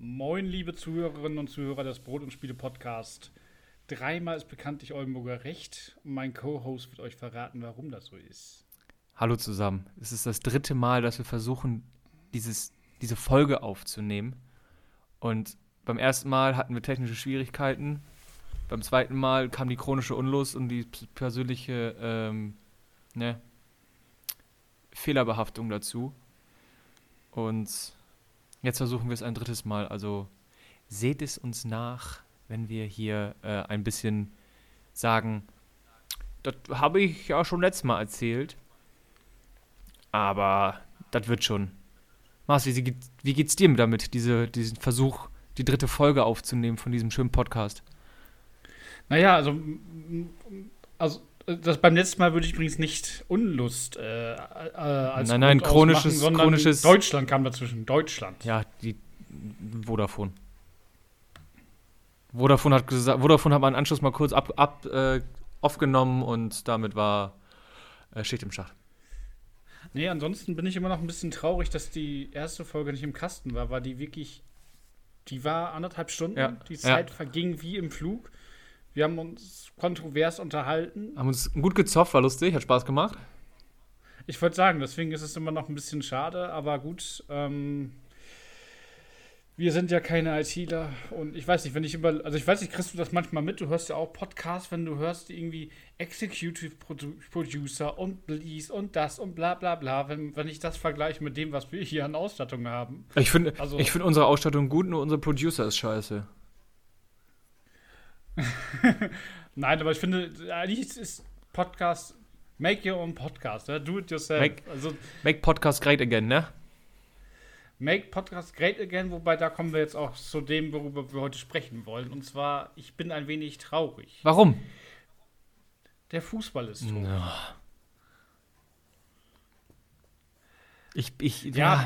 Moin, liebe Zuhörerinnen und Zuhörer des Brot- und Spiele-Podcast. Dreimal ist bekanntlich Oldenburger Recht und mein Co-Host wird euch verraten, warum das so ist. Hallo zusammen. Es ist das 3. Mal, dass wir versuchen, diese Folge aufzunehmen. Und beim ersten Mal hatten wir technische Schwierigkeiten. Beim zweiten Mal kam die chronische Unlust und die persönliche Fehlerbehaftung dazu. Und jetzt versuchen wir es ein 3. Mal. Also seht es uns nach, wenn wir hier ein bisschen sagen, das habe ich ja schon letztes Mal erzählt. Aber das wird schon. Marci, wie geht's dir damit, diesen Versuch, die 3. Folge aufzunehmen von diesem schönen Podcast? Naja, also das beim letzten Mal würde ich übrigens nicht Unlust als Nein, Grund ausmachen, sondern chronisches. Deutschland kam dazwischen. Deutschland. Ja, die Vodafone. Vodafone hat meinen Anschluss mal kurz aufgenommen und damit war Schicht im Schacht. Nee, ansonsten bin ich immer noch ein bisschen traurig, dass die erste Folge nicht im Kasten war, weil die war 1,5 Stunden. Ja, Die Zeit verging wie im Flug. Wir haben uns kontrovers unterhalten. Haben uns gut gezofft, war lustig, hat Spaß gemacht. Ich wollte sagen, deswegen ist es immer noch ein bisschen schade, aber gut, wir sind ja keine ITler und ich weiß nicht, ich weiß nicht, kriegst du das manchmal mit? Du hörst ja auch Podcasts, wenn du hörst irgendwie Executive Producer und Blees und das und bla bla bla, wenn ich das vergleiche mit dem, was wir hier an Ausstattung haben. Ich finde Also, unsere Ausstattung gut, nur unser Producer ist scheiße. Nein, aber ich finde, eigentlich ist Podcast, make your own podcast, ja? Do it yourself. Make Podcast great again, ne? Make Podcast great again, wobei da kommen wir jetzt auch zu dem, worüber wir heute sprechen wollen. Und zwar, ich bin ein wenig traurig. Warum? Der Fußball ist tot. Ja. Ja.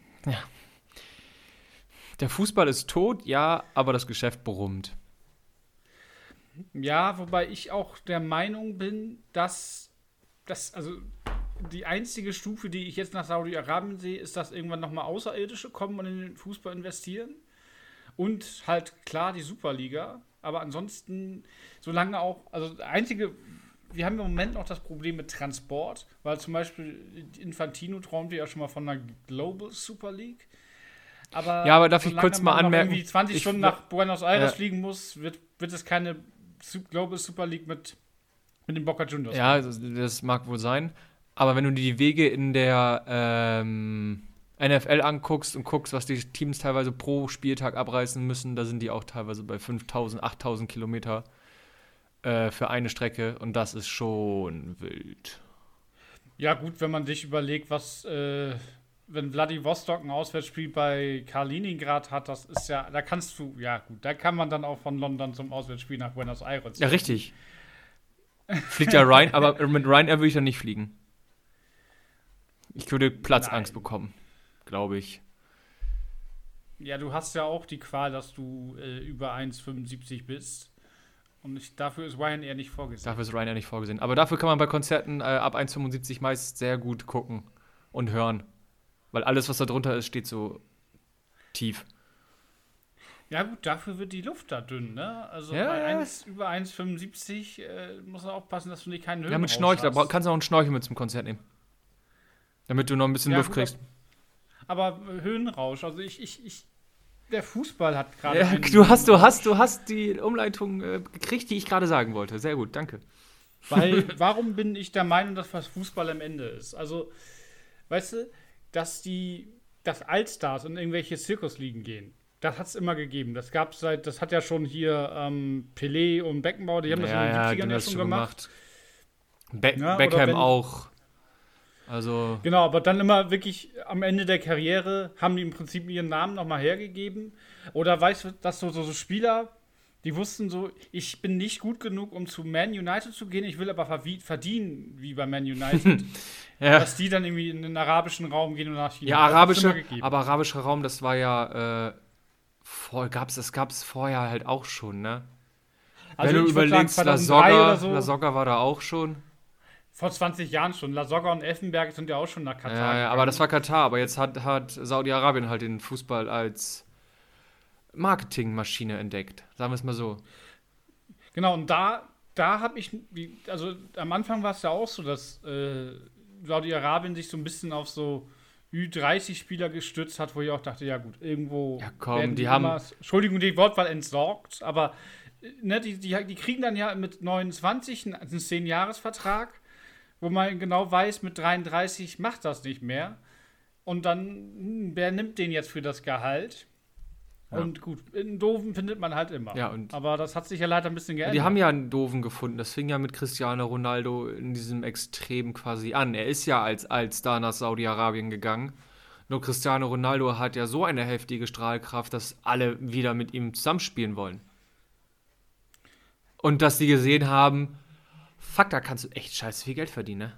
Der Fußball ist tot, ja, aber das Geschäft brummt. Ja, wobei ich auch der Meinung bin, dass also die einzige Stufe, die ich jetzt nach Saudi-Arabien sehe, ist, dass irgendwann nochmal Außerirdische kommen und in den Fußball investieren. Und halt klar die Superliga. Aber ansonsten, solange auch, also wir haben im Moment noch das Problem mit Transport, weil zum Beispiel Infantino träumte ja schon mal von einer Global Super League. Aber darf ich kurz mal anmerken, wenn man irgendwie 20 Stunden nach Buenos Aires fliegen muss, wird es keine Global Super League mit den Boca Juniors. Ja, das mag wohl sein. Aber wenn du dir die Wege in der NFL anguckst und guckst, was die Teams teilweise pro Spieltag abreißen müssen, da sind die auch teilweise bei 5.000, 8.000 Kilometer für eine Strecke. Und das ist schon wild. Ja gut, wenn man sich überlegt, wenn Vladivostok ein Auswärtsspiel bei Kaliningrad hat, das ist ja, da kann man dann auch von London zum Auswärtsspiel nach Buenos Aires. Ja, richtig. Fliegt ja Ryanair, aber mit Ryanair würde ich dann nicht fliegen. Ich würde Platzangst bekommen, glaube ich. Ja, du hast ja auch die Qual, dass du über 1,75 bist. Und dafür ist Ryanair nicht vorgesehen. Aber dafür kann man bei Konzerten ab 1,75 meist sehr gut gucken und hören. Weil alles, was da drunter ist, steht so tief. Ja gut, dafür wird die Luft da dünn, ne? Also über 1,75 muss man aufpassen, dass du nicht keinen Höhenrausch mit Schnorchel, da kannst du auch einen Schnorchel mit zum Konzert nehmen. Damit du noch ein bisschen Luft kriegst. Aber Höhenrausch, also der Fußball hat gerade. Ja, du hast die Umleitung gekriegt, die ich gerade sagen wollte. Sehr gut, danke. Weil, warum bin ich der Meinung, dass das Fußball am Ende ist? Also, weißt du, dass Allstars in irgendwelche Zirkusligen gehen. Das hat es immer gegeben. Das hat ja schon hier Pelé und Beckenbauer, die haben das in den 70ern ja schon gemacht. Beckham auch. Also. Genau, aber dann immer wirklich am Ende der Karriere haben die im Prinzip ihren Namen nochmal hergegeben. Oder weißt du, dass so Spieler, die wussten so, ich bin nicht gut genug, um zu Man United zu gehen, ich will aber verdienen wie bei Man United. Ja. Dass die dann irgendwie in den arabischen Raum gehen und nach China. Ja, arabischer Raum, das war ja das gab's vorher halt auch schon, ne? Also wenn du überlegst, La Soga war da auch schon. Vor 20 Jahren schon. La Soga und Effenberg sind ja auch schon nach Katar. Ja, aber das war Katar. Aber jetzt hat Saudi-Arabien halt den Fußball als Marketingmaschine entdeckt. Sagen wir es mal so. Genau, und da habe ich, also am Anfang war es ja auch so, dass Saudi-Arabien sich so ein bisschen auf so Ü30-Spieler gestützt hat, wo ich auch dachte, ja gut, irgendwo Ja, komm, werden die haben. immer, Entschuldigung, die Wortwahl entsorgt, aber ne, die kriegen dann ja mit 29 einen 10-Jahres-Vertrag, wo man genau weiß, mit 33 macht das nicht mehr. Und dann, wer nimmt den jetzt für das Gehalt? Ja. Und gut, einen Doofen findet man halt immer. Ja, und Aber das hat sich ja leider ein bisschen geändert. die haben ja einen Doofen gefunden. Das fing ja mit Cristiano Ronaldo in diesem Extrem quasi an. Er ist ja als Star nach Saudi-Arabien gegangen. Nur Cristiano Ronaldo hat ja so eine heftige Strahlkraft, dass alle wieder mit ihm zusammenspielen wollen. Und dass die gesehen haben, fuck, da kannst du echt scheiße viel Geld verdienen, ne?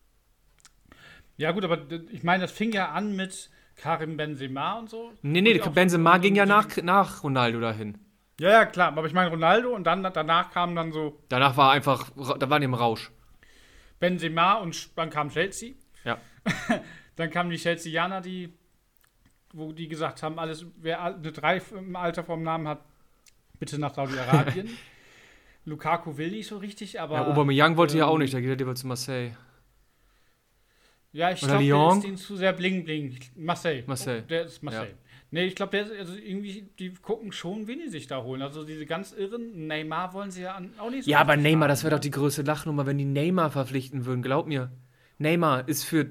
Ja, gut, aber ich meine, das fing ja an mit Karim Benzema und so. Nee, Und auch Benzema so- ging ja nach Ronaldo dahin. Ja, ja, klar. Aber ich meine, Ronaldo und dann danach kamen dann so Danach war einfach, da war die im Rausch. Benzema und dann kam Chelsea. Ja. Dann kamen die Chelseaner, wo die gesagt haben, alles, wer eine 3 im Alter vom Namen hat, bitte nach Saudi-Arabien. Lukaku will nicht so richtig, aber. Ja, Aubameyang wollte ja auch nicht, da geht er lieber zu Marseille. Ja, ich Oder glaube, der Lyon? ist denen zu sehr bling-bling. Marseille. Marseille. Der ist Marseille. Ja. Nee, ich glaube, also irgendwie, die gucken schon, wen die sich da holen. Also diese ganz irren, Neymar wollen sie ja auch nicht so. Ja, aber richtig Neymar, haben, das wäre ne? doch die größte Lachnummer, wenn die Neymar verpflichten würden, glaub mir. Neymar ist für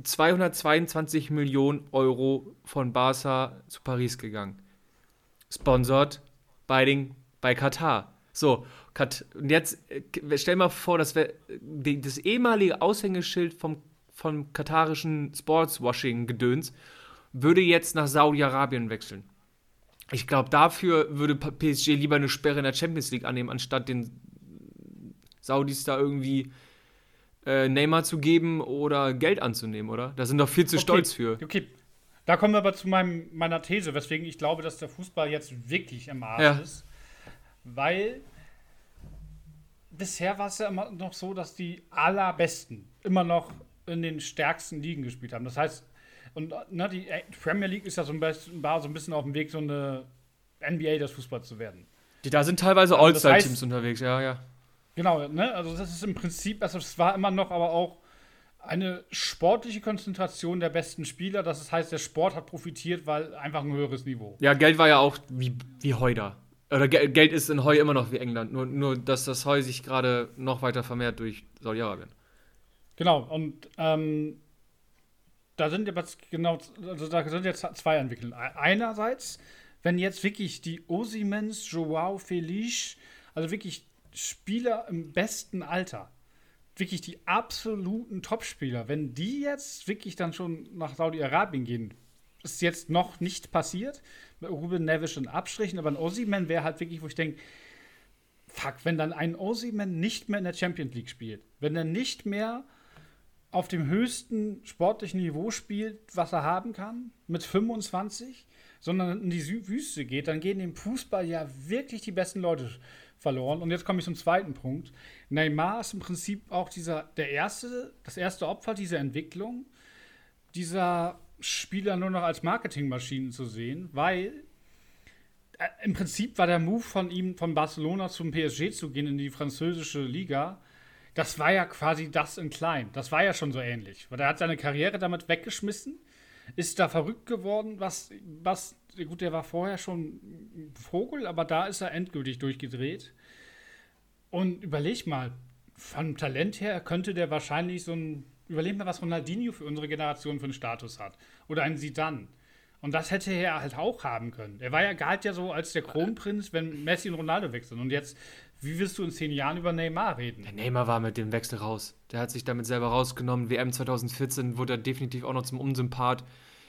222 Millionen Euro von Barca zu Paris gegangen. Sponsored bei Katar. So, und jetzt stell mal vor, das wäre das ehemalige Aushängeschild vom katarischen Sportswashing-Gedöns, würde jetzt nach Saudi-Arabien wechseln. Ich glaube, dafür würde PSG lieber eine Sperre in der Champions League annehmen, anstatt den Saudis da irgendwie Neymar zu geben oder Geld anzunehmen, oder? Da sind doch viel zu stolz für. Okay, da kommen wir aber zu meiner These, weswegen ich glaube, dass der Fußball jetzt wirklich im Arsch Ja. ist. Weil bisher war es ja immer noch so, dass die Allerbesten immer noch in den stärksten Ligen gespielt haben. Das heißt, und ne, die Premier League ist ja war so ein bisschen auf dem Weg, so eine NBA des Fußballs zu werden. Da sind teilweise Also das All-Star-Teams heißt- unterwegs, ja. Genau, ne? Also das ist im Prinzip, also es war immer noch aber auch eine sportliche Konzentration der besten Spieler. Das heißt, der Sport hat profitiert, weil einfach ein höheres Niveau. Ja, Geld war ja auch wie Heu da. Oder Geld ist in Heu immer noch wie England. Nur dass das Heu sich gerade noch weiter vermehrt durch Saudi-Arabien. Genau, und da sind jetzt zwei Entwicklungen. Einerseits, wenn jetzt wirklich die Osimhens, Joao Felix, also wirklich Spieler im besten Alter, wirklich die absoluten Topspieler, wenn die jetzt wirklich dann schon nach Saudi-Arabien gehen, ist jetzt noch nicht passiert, mit Ruben Neves in Abstrichen, aber ein Osimhen wäre halt wirklich, wo ich denke, fuck, wenn dann ein Osimhen nicht mehr in der Champions League spielt, wenn er nicht mehr auf dem höchsten sportlichen Niveau spielt, was er haben kann, mit 25, sondern in die Wüste geht, dann gehen im Fußball ja wirklich die besten Leute verloren. Und jetzt komme ich zum zweiten Punkt. Neymar ist im Prinzip auch das erste Opfer dieser Entwicklung, dieser Spieler nur noch als Marketingmaschinen zu sehen, weil im Prinzip war der Move von ihm, von Barcelona zum PSG zu gehen, in die französische Liga, das war ja quasi das in klein. Das war ja schon so ähnlich. Weil er hat seine Karriere damit weggeschmissen, ist da verrückt geworden, gut, der war vorher schon ein Vogel, aber da ist er endgültig durchgedreht. Und überleg mal, vom Talent her könnte der wahrscheinlich überleg mal, was Ronaldinho für unsere Generation für einen Status hat. Oder ein Zidane. Und das hätte er halt auch haben können. Er galt ja so als der Kronprinz, wenn Messi und Ronaldo wechseln. Und jetzt, wie willst du in 10 Jahren über Neymar reden? Der Neymar war mit dem Wechsel raus. Der hat sich damit selber rausgenommen. WM 2014 wurde er definitiv auch noch zum Unsympath.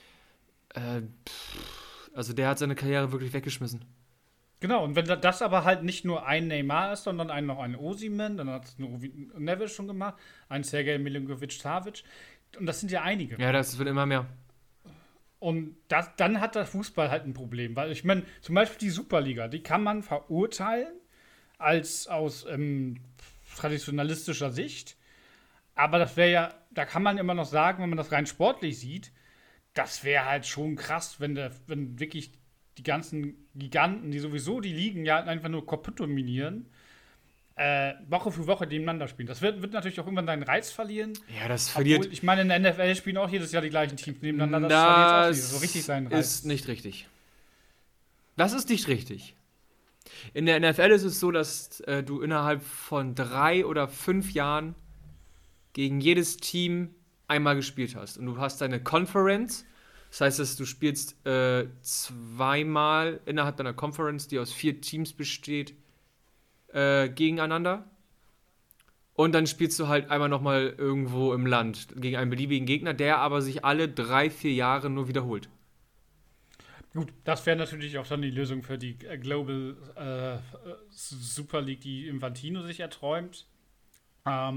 Also der hat seine Karriere wirklich weggeschmissen. Genau, und wenn das aber halt nicht nur ein Neymar ist, sondern noch ein Osimhen, dann hat es Neves schon gemacht, ein Sergej Milinkovic-Savic. Und das sind ja einige. Ja, das wird immer mehr. Und dann hat der Fußball halt ein Problem. Weil ich meine, zum Beispiel die Superliga, die kann man verurteilen aus traditionalistischer Sicht. Aber das wäre ja, da kann man immer noch sagen, wenn man das rein sportlich sieht, das wäre halt schon krass, wenn wirklich die ganzen Giganten, die sowieso die Ligen ja einfach nur kaputt dominieren, Woche für Woche nebeneinander spielen. Das wird natürlich auch irgendwann seinen Reiz verlieren. Ja, das verliert. Ich meine, in der NFL spielen auch jedes Jahr die gleichen Teams nebeneinander. Das verliert auch so richtig seinen Reiz. Ist nicht richtig. Das ist nicht richtig. In der NFL ist es so, dass du innerhalb von 3 oder 5 Jahren gegen jedes Team einmal gespielt hast. Und du hast deine Conference. Das heißt, dass du spielst zweimal innerhalb deiner Conference, die aus 4 Teams besteht, gegeneinander. Und dann spielst du halt einmal nochmal irgendwo im Land gegen einen beliebigen Gegner, der aber sich alle 3, 4 Jahre nur wiederholt. Gut, das wäre natürlich auch dann die Lösung für die Global Super League, die Infantino sich erträumt. Ja,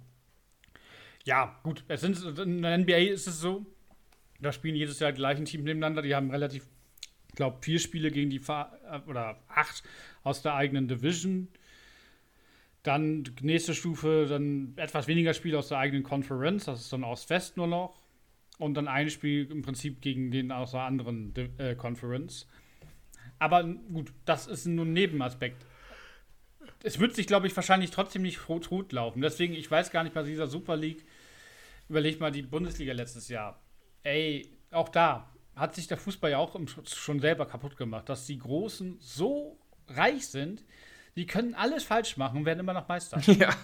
gut, in der NBA ist es so, da spielen jedes Jahr die gleichen Teams nebeneinander. Die haben relativ, ich glaube, 4 Spiele gegen oder 8 aus der eigenen Division. Dann die nächste Stufe, dann etwas weniger Spiele aus der eigenen Conference, das ist dann Ost-West nur noch. Und dann ein Spiel im Prinzip gegen den aus der anderen Conference. Aber gut, das ist nur ein Nebenaspekt. Es wird sich, glaube ich, wahrscheinlich trotzdem nicht tot laufen. Deswegen, ich weiß gar nicht, bei dieser Super League, überleg mal die Bundesliga letztes Jahr. Ey, auch da hat sich der Fußball ja auch schon selber kaputt gemacht, dass die Großen so reich sind, die können alles falsch machen und werden immer noch Meister. Ja.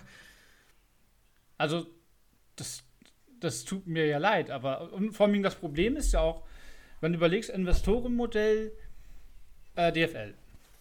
Also, das tut mir ja leid, aber und vor allem das Problem ist ja auch, wenn du überlegst, Investorenmodell DFL.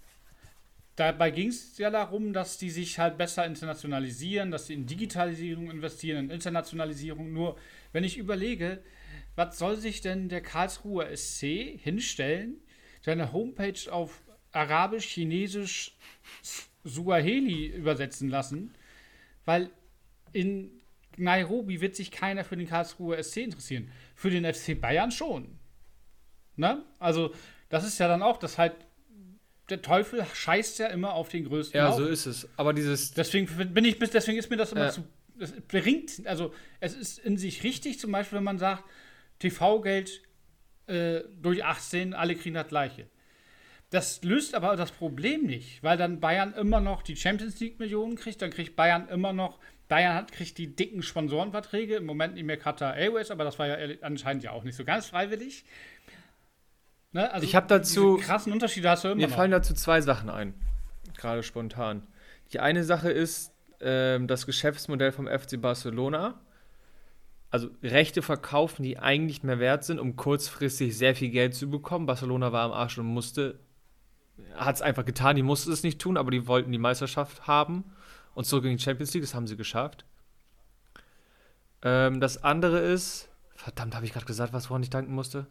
Dabei ging es ja darum, dass die sich halt besser internationalisieren, dass sie in Digitalisierung investieren, in Internationalisierung. Nur, wenn ich überlege, was soll sich denn der Karlsruher SC hinstellen, seine Homepage auf Arabisch, Chinesisch, Suaheli übersetzen lassen, weil in Nairobi wird sich keiner für den Karlsruher SC interessieren. Für den FC Bayern schon. Ne? Also, das ist ja dann auch, dass halt der Teufel scheißt ja immer auf den Größten. Ja, auf. so ist es. Aber deswegen ist mir das immer zu. Das bringt, also es ist in sich richtig, zum Beispiel, wenn man sagt, TV-Geld durch 18, alle kriegen das Gleiche. Das löst aber das Problem nicht, weil dann Bayern immer noch die Champions League Millionen kriegt, dann kriegt Bayern immer noch, kriegt die dicken Sponsorenverträge, im Moment nicht mehr Qatar Airways, aber das war ja anscheinend ja auch nicht so ganz freiwillig. Ne? Also ich habe dazu diese krassen Unterschiede hast du immer noch. Mir fallen dazu 2 Sachen ein, gerade spontan. Die eine Sache ist das Geschäftsmodell vom FC Barcelona. Also Rechte verkaufen, die eigentlich mehr wert sind, um kurzfristig sehr viel Geld zu bekommen. Barcelona war am Arsch und hat es einfach getan, die mussten es nicht tun, aber die wollten die Meisterschaft haben und zurück in die Champions League, das haben sie geschafft. Das andere ist, verdammt, habe ich gerade gesagt, woran ich danken musste?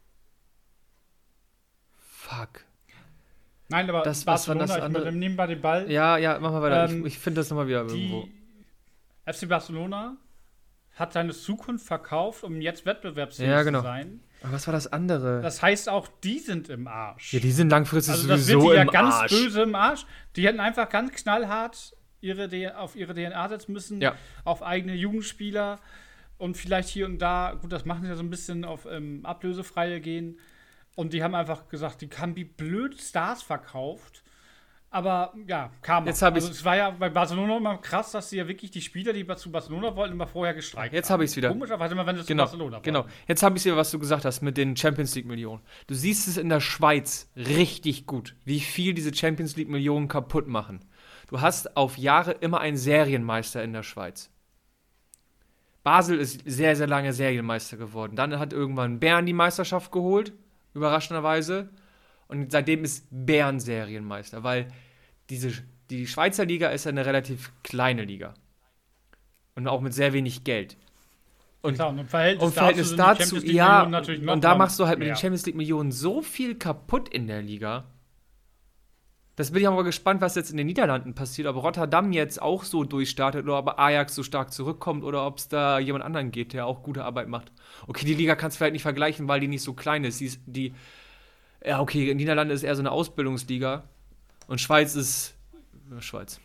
Fuck. Nein, aber das, Barcelona, was war das andere? Ich nehme bei dem Ball. Ja, mach mal weiter. Ich finde das nochmal wieder irgendwo. FC Barcelona hat seine Zukunft verkauft, um jetzt wettbewerbsfähig zu sein. Aber was war das andere? Das heißt, auch die sind im Arsch. Ja, die sind langfristig also das sowieso wird die im ja ganz Arsch. böse im Arsch. Die hätten einfach ganz knallhart auf ihre DNA setzen müssen, auf eigene Jugendspieler und vielleicht hier und da, gut, das machen sie ja so ein bisschen auf Ablösefreie gehen. Und die haben einfach gesagt, die haben wie blöd Stars verkauft. Aber ja, kam. Es war ja bei Barcelona immer krass, dass sie ja wirklich die Spieler, die zu Barcelona wollten, immer vorher gestreikt haben. Jetzt habe ich es wieder. Komischerweise immer, wenn sie zu Barcelona wollten. Genau, jetzt habe ich es wieder, was du gesagt hast mit den Champions League Millionen. Du siehst es in der Schweiz richtig gut, wie viel diese Champions League Millionen kaputt machen. Du hast auf Jahre immer einen Serienmeister in der Schweiz. Basel ist sehr, sehr lange Serienmeister geworden. Dann hat irgendwann Bern die Meisterschaft geholt, überraschenderweise. Und seitdem ist Bern Serienmeister, weil die Schweizer Liga ist eine relativ kleine Liga. Und auch mit sehr wenig Geld. Und im Verhältnis dazu ja, und da machst du halt mit den Champions League Millionen so viel kaputt in der Liga. Das bin ich aber gespannt, was jetzt in den Niederlanden passiert, ob Rotterdam jetzt auch so durchstartet oder ob Ajax so stark zurückkommt oder ob es da jemand anderen gibt, der auch gute Arbeit macht. Okay, die Liga kannst du vielleicht nicht vergleichen, weil die nicht so klein ist. Ja, okay, Niederlande ist eher so eine Ausbildungsliga und Schweiz ist Schweiz.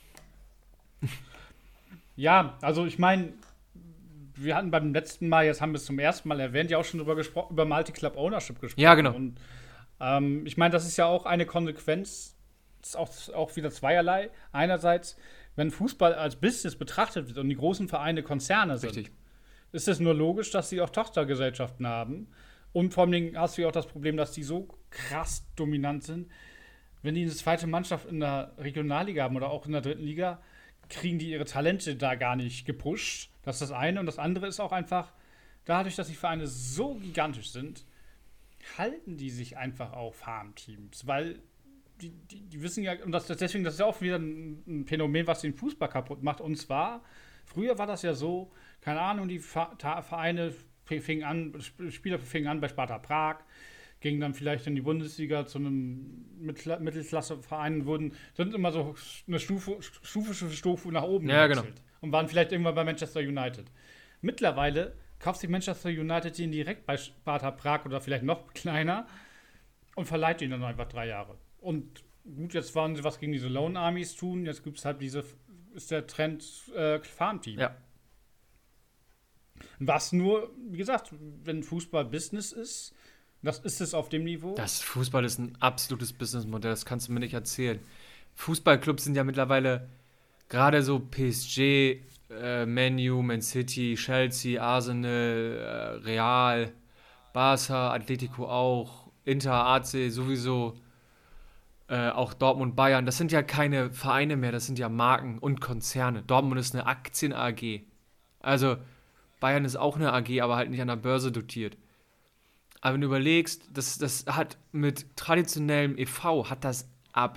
Ja, also ich meine, wir hatten beim letzten Mal, jetzt haben wir es zum ersten Mal erwähnt, ja auch schon über Multi-Club Ownership gesprochen. Ja, genau. Und Ich meine, das ist ja auch eine Konsequenz, das ist auch wieder zweierlei. Einerseits, wenn Fußball als Business betrachtet wird und die großen Vereine Konzerne sind, Richtig. ist es nur logisch, dass sie auch Tochtergesellschaften haben. Und vor allem hast du ja auch das Problem, dass die so krass dominant sind. Wenn die eine zweite Mannschaft in der Regionalliga haben oder auch in der dritten Liga, kriegen die ihre Talente da gar nicht gepusht. Das ist das eine. Und das andere ist auch einfach, dadurch, dass die Vereine so gigantisch sind, halten die sich einfach auch Farmteams. Weil die wissen ja, und deswegen, das ist ja auch wieder ein Phänomen, was den Fußball kaputt macht. Und zwar, früher war das ja so, keine Ahnung, die Vereine Spieler fingen an bei Sparta Prag, gingen dann vielleicht in die Bundesliga zu einem Mittelklasseverein, sind immer so eine Stufe für Stufe nach oben gewechselt. Und waren vielleicht irgendwann bei Manchester United. Mittlerweile kauft sich Manchester United den direkt bei Sparta Prag oder vielleicht noch kleiner und verleiht ihn dann einfach 3 Jahre. Und gut, jetzt wollen sie was gegen diese Lone Armies tun, jetzt gibt es halt ist der Trend Farmteam. Ja. Was nur, wie gesagt, wenn Fußball Business ist, das ist es auf dem Niveau. Das Fußball ist ein absolutes Businessmodell, das kannst du mir nicht erzählen. Fußballclubs sind ja mittlerweile gerade so PSG, Man U, Man City, Chelsea, Arsenal, Real, Barca, Atletico auch, Inter, AC sowieso, auch Dortmund, Bayern. Das sind ja keine Vereine mehr, das sind ja Marken und Konzerne. Dortmund ist eine Aktien-AG. Also Bayern ist auch eine AG, aber halt nicht an der Börse dotiert. Aber wenn du überlegst, das hat mit traditionellem e.V. hat das ab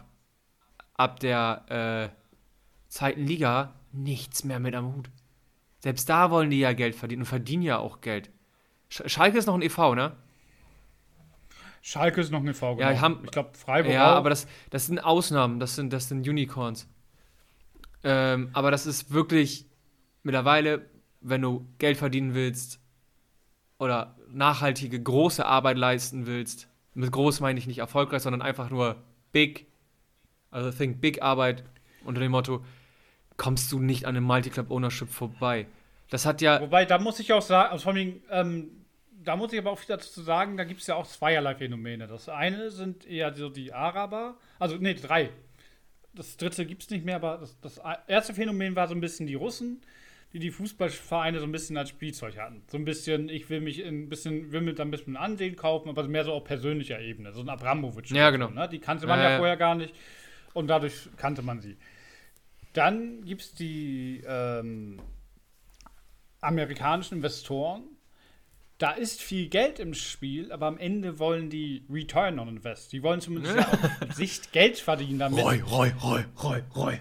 der zweiten Liga nichts mehr mit am Hut. Selbst da wollen die ja Geld verdienen und verdienen ja auch Geld. Schalke ist noch ein e.V., ne? Schalke ist noch ein e.V., Ja, genau. Ich glaube, Freiburg ja, auch. aber das sind Ausnahmen, das sind Unicorns. Aber das ist wirklich mittlerweile, wenn du Geld verdienen willst oder nachhaltige, große Arbeit leisten willst, mit groß meine ich nicht erfolgreich, sondern einfach nur big, also think big Arbeit unter dem Motto, kommst du nicht an einem Multiclub Ownership vorbei. Das hat ja... Wobei, da muss ich auch sagen, also vor allem, da muss ich aber auch wieder dazu sagen, da gibt es ja auch zweierlei Phänomene. Das eine sind eher so die Araber, also nee, 3. Das dritte gibt es nicht mehr, aber das erste Phänomen war so ein bisschen die Russen, die Fußballvereine so ein bisschen als Spielzeug hatten. So ein bisschen, ich will mir dann ein bisschen Ansehen kaufen, aber mehr so auf persönlicher Ebene. So ein Abramovic. Ja, genau. So, ne? Die kannte man ja vorher gar nicht und dadurch kannte man sie. Dann gibt es die amerikanischen Investoren. Da ist viel Geld im Spiel, aber am Ende wollen die Return on Invest. Die wollen zumindest ja auf Sicht Geld verdienen damit. Roy.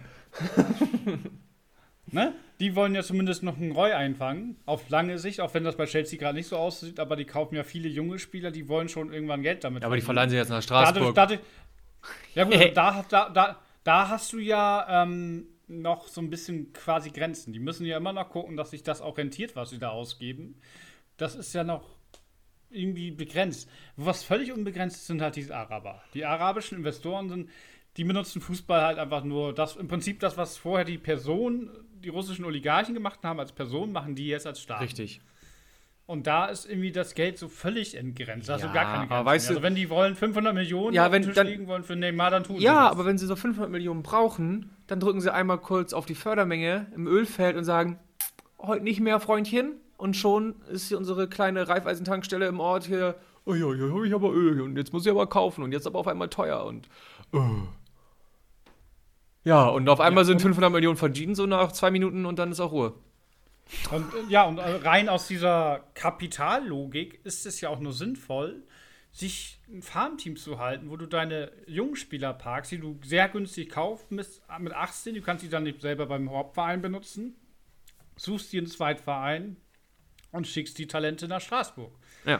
Ne? Die wollen ja zumindest noch einen Roy einfangen, auf lange Sicht, auch wenn das bei Chelsea gerade nicht so aussieht, aber die kaufen ja viele junge Spieler, die wollen schon irgendwann Geld damit Ja, aber die verdienen. verleihen sie jetzt nach Straßburg. Ja gut, da hast du ja noch so ein bisschen quasi Grenzen. Die müssen ja immer noch gucken, dass sich das auch rentiert, was sie da ausgeben. Das ist ja noch irgendwie begrenzt. Was völlig unbegrenzt ist, sind halt diese Araber. Die arabischen Investoren die benutzen Fußball halt einfach nur im Prinzip das, was vorher die russischen Oligarchen gemacht haben als Person, machen die jetzt als Staat. Richtig. Und da ist irgendwie das Geld so völlig entgrenzt. Da hast du gar keine Grenzen aber weißt mehr. Also wenn die wollen 500 Millionen auf den Tisch legen wollen für Neymar, dann tun sie Ja, das. aber wenn sie so 500 Millionen brauchen, dann drücken sie einmal kurz auf die Fördermenge im Ölfeld und sagen, heute nicht mehr, Freundchen. Und schon ist hier unsere kleine Raiffeisen-Tankstelle im Ort hier, oh ja, habe ich aber Öl und jetzt muss ich aber kaufen und jetzt aber auf einmal teuer und ja, und auf einmal sind 500 Millionen verdient, so nach 2 Minuten und dann ist auch Ruhe. Und rein aus dieser Kapitallogik ist es ja auch nur sinnvoll, sich ein Farmteam zu halten, wo du deine jungen Spieler parkst, die du sehr günstig kaufst mit 18, du kannst die dann nicht selber beim Hauptverein benutzen, suchst dir einen Zweitverein und schickst die Talente nach Straßburg. Ja.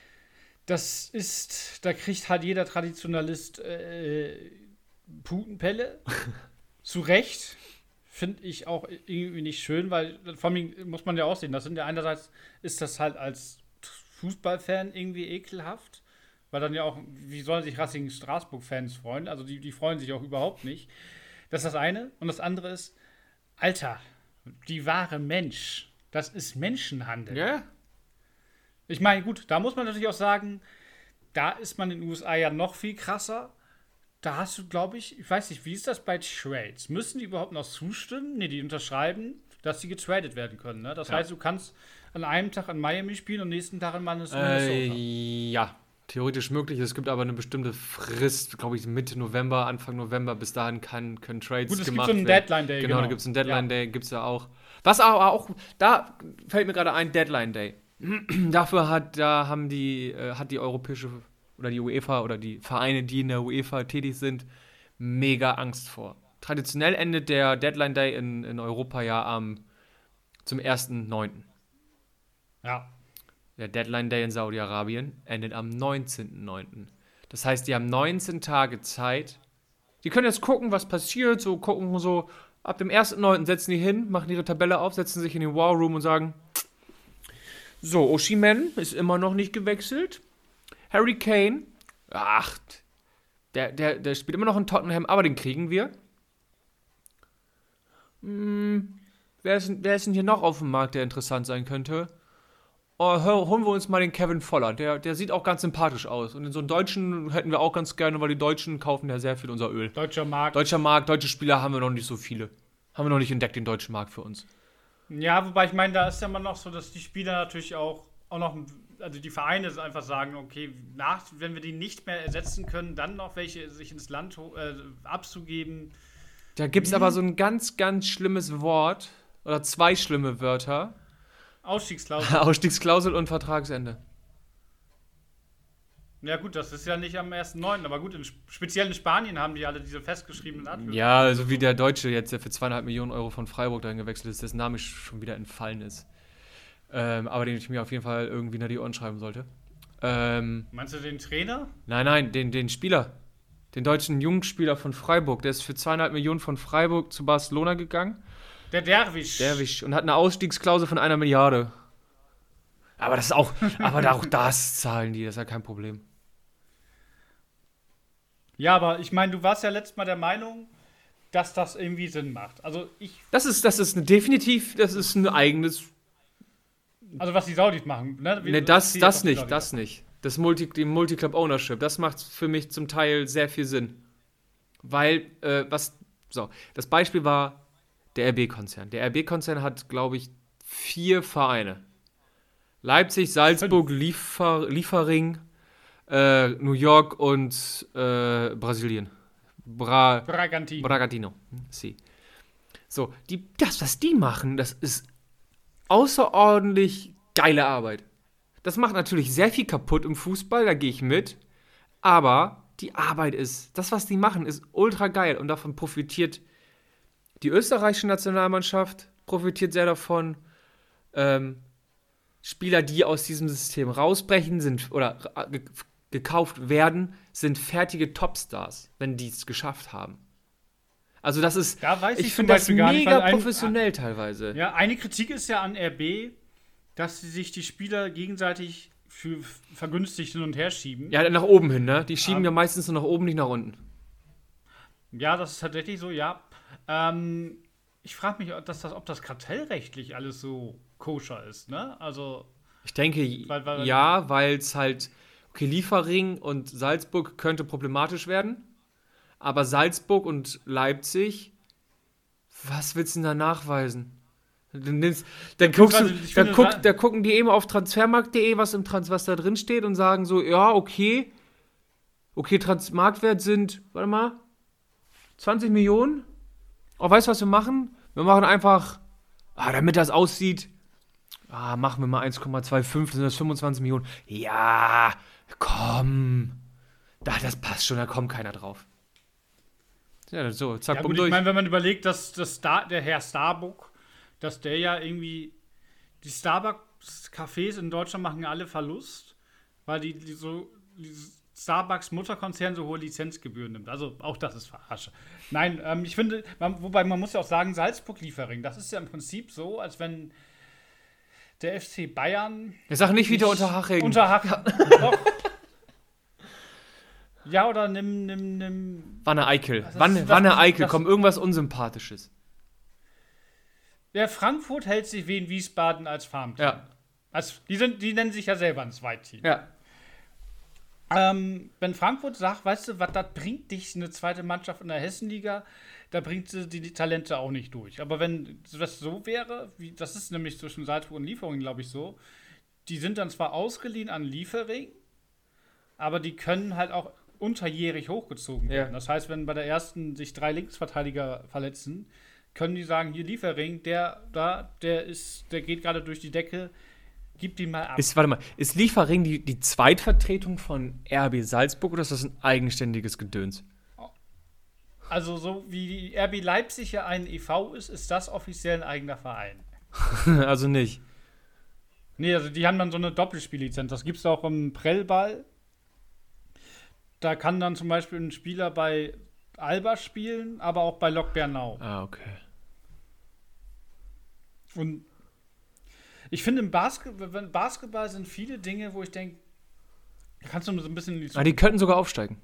Da kriegt halt jeder Traditionalist Putenpelle. Zu Recht. Finde ich auch irgendwie nicht schön, weil vor allem muss man ja auch sehen, das sind ja einerseits ist das halt als Fußballfan irgendwie ekelhaft, weil dann ja auch, wie sollen sich Racing Straßburg-Fans freuen? Also die freuen sich auch überhaupt nicht. Das ist das eine. Und das andere ist, Alter, die wahre Mensch, das ist Menschenhandel. Ja? Ich meine, gut, da muss man natürlich auch sagen, da ist man in den USA ja noch viel krasser. Da hast du, glaube ich weiß nicht, wie ist das bei Trades? Müssen die überhaupt noch zustimmen? Nee, die unterschreiben, dass sie getradet werden können. Ne? Das heißt, du kannst an einem Tag in Miami spielen und nächsten Tag in Minnesota. Ja, theoretisch möglich. Es gibt aber eine bestimmte Frist, glaube ich, Mitte November, Anfang November. Bis dahin können Trades Gut, es gemacht gibt so einen werden. Deadline-Day. Genau, da gibt es einen Deadline-Day, gibt es ja auch. Was aber auch, da fällt mir gerade ein, Deadline-Day. Dafür hat die europäische oder die UEFA oder die Vereine, die in der UEFA tätig sind, mega Angst vor. Traditionell endet der Deadline Day in Europa ja zum 1.9. Ja. Der Deadline Day in Saudi-Arabien endet am 19.9. Das heißt, die haben 19 Tage Zeit. Die können jetzt gucken, was passiert, gucken ab dem 1.9. setzen die hin, machen ihre Tabelle auf, setzen sich in den War Room und sagen, so, Osimhen ist immer noch nicht gewechselt. Harry Kane, der spielt immer noch in Tottenham, aber den kriegen wir. Wer ist denn hier noch auf dem Markt, der interessant sein könnte? Holen wir uns mal den Kevin Voller. Der sieht auch ganz sympathisch aus. Und so einen Deutschen hätten wir auch ganz gerne, weil die Deutschen kaufen ja sehr viel unser Öl. Deutscher Markt, deutsche Spieler haben wir noch nicht so viele. Haben wir noch nicht entdeckt, den deutschen Markt für uns. Ja, wobei ich meine, da ist ja immer noch so, dass die Spieler natürlich auch noch, also die Vereine einfach sagen, okay, wenn wir die nicht mehr ersetzen können, dann noch welche sich ins Land abzugeben. Da gibt es aber so ein ganz, ganz schlimmes Wort oder zwei schlimme Wörter. Ausstiegsklausel. Ausstiegsklausel und Vertragsende. Ja gut, das ist ja nicht am 1.9., aber gut, speziell in Spanien haben die alle diese festgeschriebenen Adverben. Ja, also wie der Deutsche jetzt, der für 2,5 Millionen Euro von Freiburg dahin gewechselt ist, dessen Name schon wieder entfallen ist. Aber den ich mir auf jeden Fall irgendwie nach die Ohren schreiben sollte. Meinst du den Trainer? Nein, den Spieler. Den deutschen Jungspieler von Freiburg. Der ist für 2,5 Millionen von Freiburg zu Barcelona gegangen. Der Derwisch. Und hat eine Ausstiegsklausel von 1 Milliarde. Aber auch das zahlen die, das ist ja kein Problem. Ja, aber ich meine, du warst ja letztes Mal der Meinung, dass das irgendwie Sinn macht. Also Das ist ein eigenes. Also was die Saudis machen, ne? Das nicht. Die Multiclub Ownership, das macht für mich zum Teil sehr viel Sinn. Weil, das Beispiel war der RB-Konzern. Der RB-Konzern hat, glaube ich, 4 Vereine. Leipzig, Salzburg, Liefering, New York und Brasilien. Bragantino. Sí. So, was die machen, das ist außerordentlich geile Arbeit. Das macht natürlich sehr viel kaputt im Fußball, da gehe ich mit. Aber die Arbeit das, was die machen, ist ultra geil. Und davon profitiert die österreichische Nationalmannschaft, profitiert sehr davon. Spieler, die aus diesem System rausbrechen, sind oder gekauft werden, sind fertige Topstars, wenn die es geschafft haben. Also das ist, ich finde das mega professionell teilweise. Ja, eine Kritik ist ja an RB, dass sie sich die Spieler gegenseitig für vergünstigt hin und her schieben. Ja, nach oben hin, ne? Die schieben ja meistens nur nach oben, nicht nach unten. Ja, das ist tatsächlich so, ja. Ich frage mich, ob das kartellrechtlich alles so koscher ist, ne? Also ich denke, weil es halt, okay, Liefering und Salzburg könnte problematisch werden, aber Salzburg und Leipzig, was willst du denn da nachweisen? Dann gucken die eben auf transfermarkt.de, was da drin steht und sagen so, ja, okay, Marktwert sind, 20 Millionen. Oh, weißt du, was wir machen? Wir machen einfach, damit das aussieht, machen wir mal 1,25, sind das 25 Millionen. Ja, komm. Das passt schon, da kommt keiner drauf. Ja, so, zack, gut, durch. Ich meine, wenn man überlegt, dass der Herr Starbuck, dass der ja irgendwie, die Starbucks-Cafés in Deutschland machen alle Verlust, weil die Starbucks Mutterkonzern so hohe Lizenzgebühren nimmt. Also auch das ist Verarsche. Nein, ich finde, wobei man muss ja auch sagen, Salzburg-Liefering, das ist ja im Prinzip so, als wenn der FC Bayern. Ich sag nicht wieder Unterhaching. Doch. Ja, oder nimm. Wanne Eickel. Wanne Eickel, komm, irgendwas Unsympathisches. Der Frankfurt hält sich wie in Wiesbaden als Farmteam. Ja. Also, die nennen sich ja selber ein Zweitteam. Ja. Wenn Frankfurt sagt, weißt du, was das bringt dich, eine zweite Mannschaft in der Hessenliga, da bringt sie die Talente auch nicht durch. Aber wenn das so wäre, das ist nämlich zwischen Salzburg und Liefering, glaube ich, so, die sind dann zwar ausgeliehen an Liefering, aber die können halt auch unterjährig hochgezogen werden. Ja. Das heißt, wenn bei der ersten sich 3 Linksverteidiger verletzen, können die sagen, hier Liefering, der geht gerade durch die Decke, gib die mal ab. Ist Liefering die Zweitvertretung von RB Salzburg oder ist das ein eigenständiges Gedöns? Also so wie die RB Leipzig ja ein e.V. ist das offiziell ein eigener Verein. Also nicht. Nee, also die haben dann so eine Doppelspiellizenz. Das gibt es auch im Prellball. Da kann dann zum Beispiel ein Spieler bei Alba spielen, aber auch bei Lok Bernau. Ah, okay. Und ich finde, im Basketball sind viele Dinge, wo ich denke, kannst du so ein bisschen in die Die könnten sogar aufsteigen.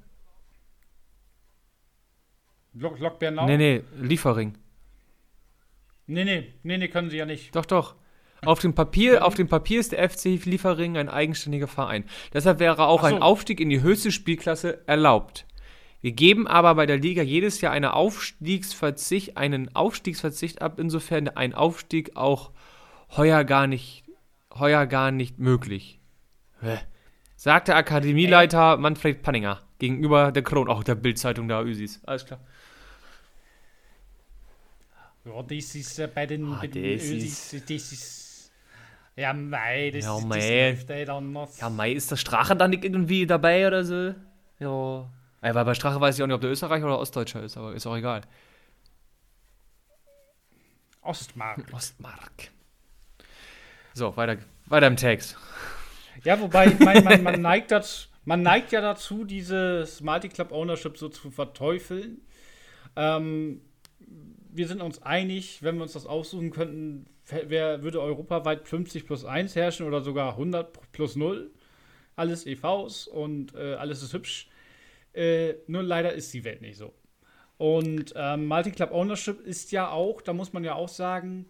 Lok Bernau? Nee, Liefering. Nee, können sie ja nicht. Doch. Auf dem Papier ist der FC Liefering ein eigenständiger Verein. Deshalb wäre auch ein Aufstieg in die höchste Spielklasse erlaubt. Wir geben aber bei der Liga jedes Jahr einen Aufstiegsverzicht ab, insofern ein Aufstieg auch heuer gar nicht möglich. Sagte Akademieleiter Manfred Panninger gegenüber der Kron, auch der Bild-Zeitung der Ösis. Alles klar. Ja, das ist bei den das ist. Ja, mei, das Ja, ist mei. das läuft anders. Ja, Mai, ist der Strache da nicht irgendwie dabei oder so? Ja. Weil bei Strache weiß ich auch nicht, ob der Österreicher oder Ostdeutscher ist, aber ist auch egal. Ostmark. So, weiter im Text. Ja, wobei, ich meine, man neigt ja dazu, dieses Multi-Club-Ownership so zu verteufeln. Wir sind uns einig, wenn wir uns das aussuchen könnten, würde europaweit 50+1 herrschen oder sogar 100+0. Alles EVs und alles ist hübsch. Nur leider ist die Welt nicht so. Und Multi-Club Ownership ist ja auch, da muss man ja auch sagen,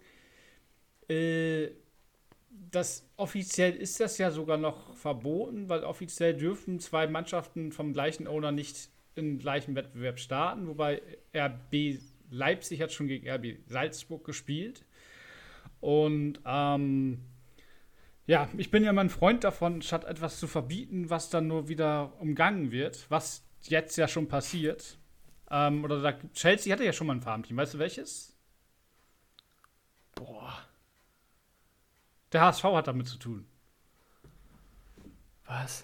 offiziell ist das ja sogar noch verboten, weil offiziell dürfen 2 Mannschaften vom gleichen Owner nicht im gleichen Wettbewerb starten, wobei RB Leipzig hat schon gegen RB Salzburg gespielt. Und ich bin ja immer ein Freund davon, statt etwas zu verbieten, was dann nur wieder umgangen wird, was jetzt ja schon passiert. Chelsea hatte ja schon mal ein Farmteam. Weißt du welches? Boah. Der HSV hat damit zu tun. Was?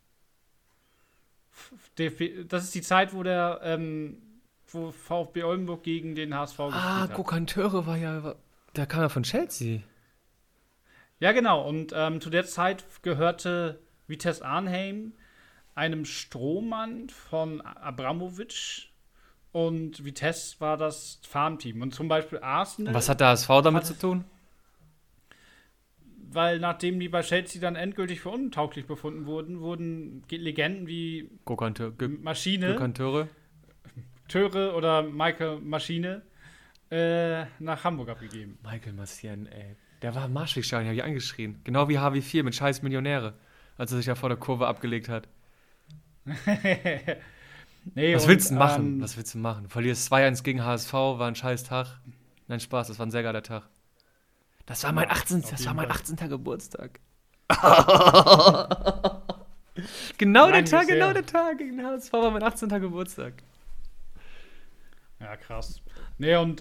Das ist die Zeit, wo wo VfB Oldenburg gegen den HSV gespielt hat. Kokantöre der kam ja von Chelsea. Ja, genau. Und zu der Zeit gehörte Vitesse Arnhem einem Strohmann von Abramovic. Und Vitesse war das Farmteam. Und zum Beispiel Arsenal. Und was hat der HSV damit zu tun? Weil nachdem die bei Chelsea dann endgültig für untauglich befunden wurden Legenden wie Maschine, Töre oder Michael Maschine nach Hamburg abgegeben. Michael Maschine, ey. Der war im Marschwegstadion, habe ich angeschrien. Genau wie HW4 mit scheiß Millionäre, als er sich ja vor der Kurve abgelegt hat. Was willst du machen? Du verlierst 2-1 gegen HSV, war ein scheiß Tag. Nein, Spaß, das war ein sehr geiler Tag. Das war mein 18. Geburtstag. Genau der Tag gegen den HSV war mein 18. Geburtstag. Ja, krass. Nee, und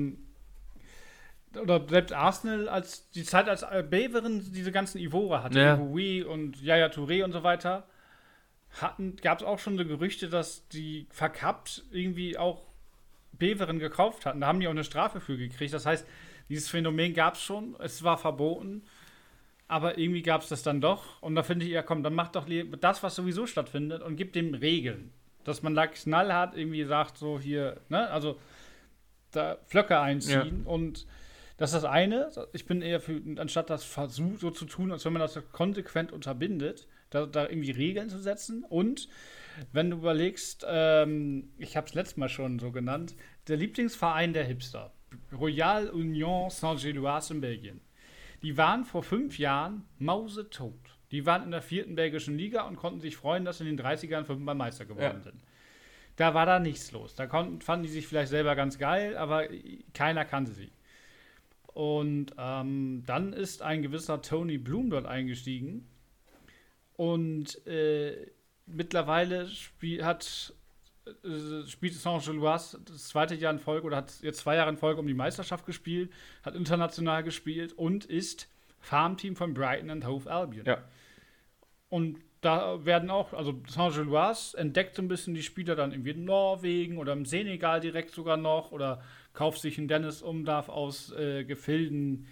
oder selbst Arsenal, als die Zeit, als Beveren diese ganzen Ivore hatte, Ivoui und Yaya Touré und so weiter, gab es auch schon so Gerüchte, dass die verkappt irgendwie auch Beveren gekauft hatten. Da haben die auch eine Strafe für gekriegt. Das heißt, dieses Phänomen gab es schon, es war verboten, aber irgendwie gab es das dann doch. Und da finde ich, ja komm, dann macht doch das, was sowieso stattfindet und gibt dem Regeln. Dass man da knallhart irgendwie sagt, so hier, ne, also da Flöcke einziehen und das ist das eine. Ich bin eher für, anstatt das Versuch so zu tun, als wenn man das konsequent unterbindet, da irgendwie Regeln zu setzen. Und wenn du überlegst, ich habe es letztes Mal schon so genannt, der Lieblingsverein der Hipster, Royal Union Saint-Gilloise in Belgien, die waren vor 5 Jahren mausetot. Die waren in der 4. belgischen Liga und konnten sich freuen, dass sie in den 30ern 5-mal Meister geworden sind. Da war da nichts los. Da fanden die sich vielleicht selber ganz geil, aber keiner kannte sie. Und dann ist ein gewisser Tony Bloom dort eingestiegen. Und mittlerweile spielt Saint-Gilloise das zweite Jahr in Folge oder hat jetzt 2 Jahre in Folge um die Meisterschaft gespielt, hat international gespielt und ist Farmteam von Brighton and Hove Albion. Ja. Und da werden auch, also Saint-Gilloise entdeckt so ein bisschen die Spieler dann irgendwie in Norwegen oder im Senegal direkt sogar noch oder kauft sich einen Dennis Umdarf aus Gefilden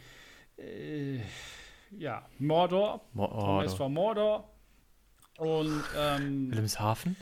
Mordor, vom SV Mordor. Und Wilhelmshaven?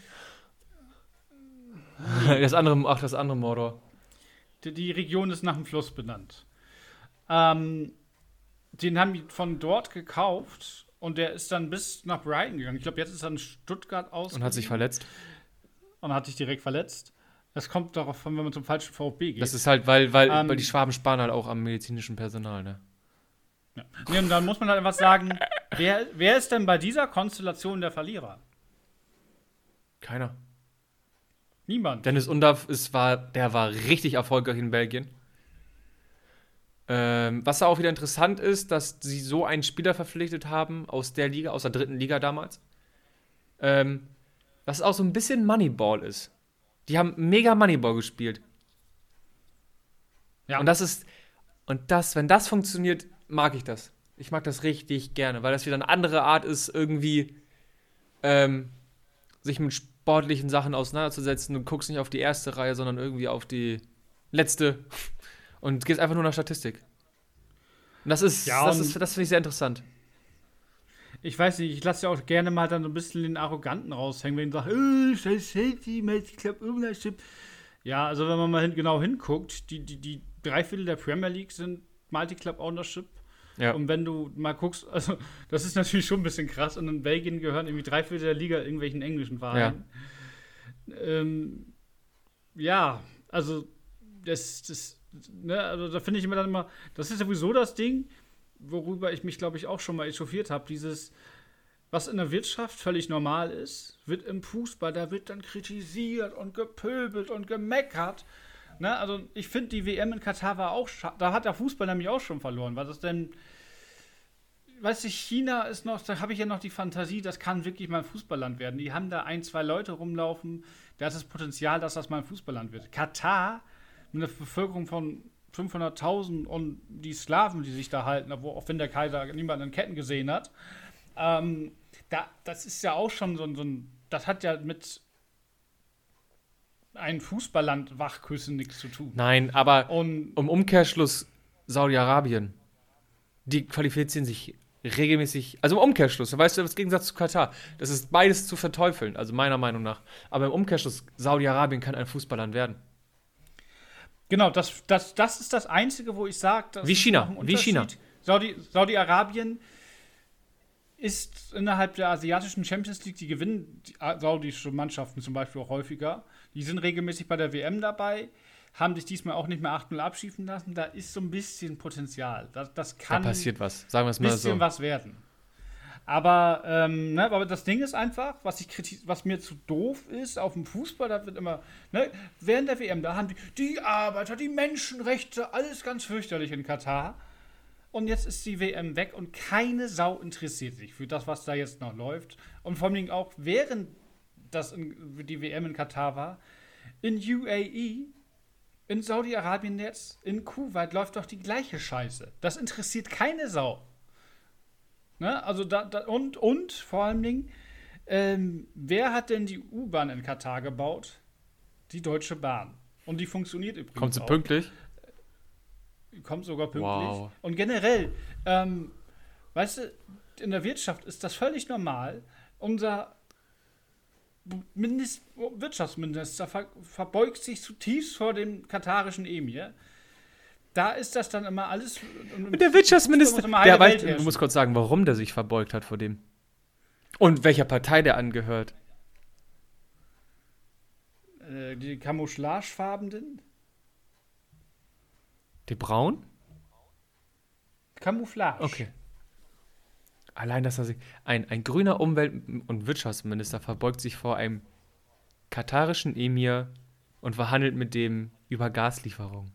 Das andere Mordor. Die Region ist nach dem Fluss benannt. Den haben die von dort gekauft und der ist dann bis nach Brighton gegangen. Ich glaube, jetzt ist er in Stuttgart aus. Und hat sich verletzt. Und hat sich direkt verletzt. Das kommt darauf an, wenn man zum falschen VfB geht. Das ist halt, weil die Schwaben sparen halt auch am medizinischen Personal, ne? Ja. Nee, und dann muss man halt einfach sagen, wer ist denn bei dieser Konstellation der Verlierer? Keiner. Niemand. Dennis Undav der war richtig erfolgreich in Belgien. Was da auch wieder interessant ist, dass sie so einen Spieler verpflichtet haben aus der Liga, aus der 3. Liga damals. Was auch so ein bisschen Moneyball ist. Die haben mega Moneyball gespielt. Ja. Und wenn das funktioniert, mag ich das. Ich mag das richtig gerne, weil das wieder eine andere Art ist, irgendwie sich mit sportlichen Sachen auseinanderzusetzen. Du guckst nicht auf die erste Reihe, sondern irgendwie auf die letzte und gehst einfach nur nach Statistik. Und das finde ich sehr interessant. Ich weiß nicht, ich lasse ja auch gerne mal dann so ein bisschen den Arroganten raushängen, wenn ich sage, Chelsea, ich glaube, Ownership. Ja, also wenn man mal genau hinguckt, die 3/4 der Premier League sind Multi-Club-Ownership. Ja. Und wenn du mal guckst, also das ist natürlich schon ein bisschen krass. Und in Belgien gehören irgendwie 3/4 der Liga irgendwelchen englischen Vereinen. Ja, also also da finde ich immer, das ist sowieso das Ding, worüber ich mich, glaube ich, auch schon mal echauffiert habe. Dieses, was in der Wirtschaft völlig normal ist, wird im Fußball, da wird dann kritisiert und gepöbelt und gemeckert. Ne, also ich finde, die WM in Katar war auch, da hat der Fußball nämlich auch schon verloren, weil das denn, weißt du, China ist noch, da habe ich ja noch die Fantasie, das kann wirklich mal ein Fußballland werden. Die haben da 1, 2 Leute rumlaufen, da ist das Potenzial, dass das mal ein Fußballland wird. Katar, mit einer Bevölkerung von 500.000 und die Sklaven, die sich da halten, auch wenn der Kaiser niemanden in Ketten gesehen hat, das ist ja auch schon so ein, das hat ja mit ein Fußballland wachküssen nichts zu tun. Nein, aber im Umkehrschluss Saudi-Arabien, die qualifizieren sich regelmäßig, also im Umkehrschluss, weißt du, im Gegensatz zu Katar, das ist beides zu verteufeln, also meiner Meinung nach. Aber im Umkehrschluss, Saudi-Arabien kann ein Fußballland werden. Genau, das ist das Einzige, wo ich sage, wie China. Saudi-Arabien ist innerhalb der asiatischen Champions League, die gewinnen die saudische Mannschaften zum Beispiel auch häufiger. Die sind regelmäßig bei der WM dabei, haben sich diesmal auch nicht mehr 8-0 abschießen lassen. Da ist so ein bisschen Potenzial. Das kann da passiert was, sagen wir es mal so. Ein bisschen was werden. Aber, aber das Ding ist einfach, was mir zu doof ist, auf dem Fußball, da wird immer, während der WM, da haben die Arbeiter, die Menschenrechte, alles ganz fürchterlich in Katar. Und jetzt ist die WM weg und keine Sau interessiert sich für das, was da jetzt noch läuft. Und vor allem auch während die WM in Katar war, in UAE, in Saudi-Arabien jetzt, in Kuwait läuft doch die gleiche Scheiße. Das interessiert keine Sau. Ne? Also und vor allen Dingen, wer hat denn die U-Bahn in Katar gebaut? Die Deutsche Bahn. Und die funktioniert übrigens Kommt sie pünktlich? Kommt sogar pünktlich. Wow. Und generell, weißt du, in der Wirtschaft ist das völlig normal. Unser Wirtschaftsminister verbeugt sich zutiefst vor dem katarischen Emir. Da ist das dann immer alles. Und der Wirtschaftsminister, du musst kurz sagen, warum der sich verbeugt hat vor dem. Und welcher Partei der angehört. Die Camouflagefarbenen. Die Braun? Camouflage. Okay. Allein, dass er sich. Ein grüner Umwelt- und Wirtschaftsminister verbeugt sich vor einem katarischen Emir und verhandelt mit dem über Gaslieferungen.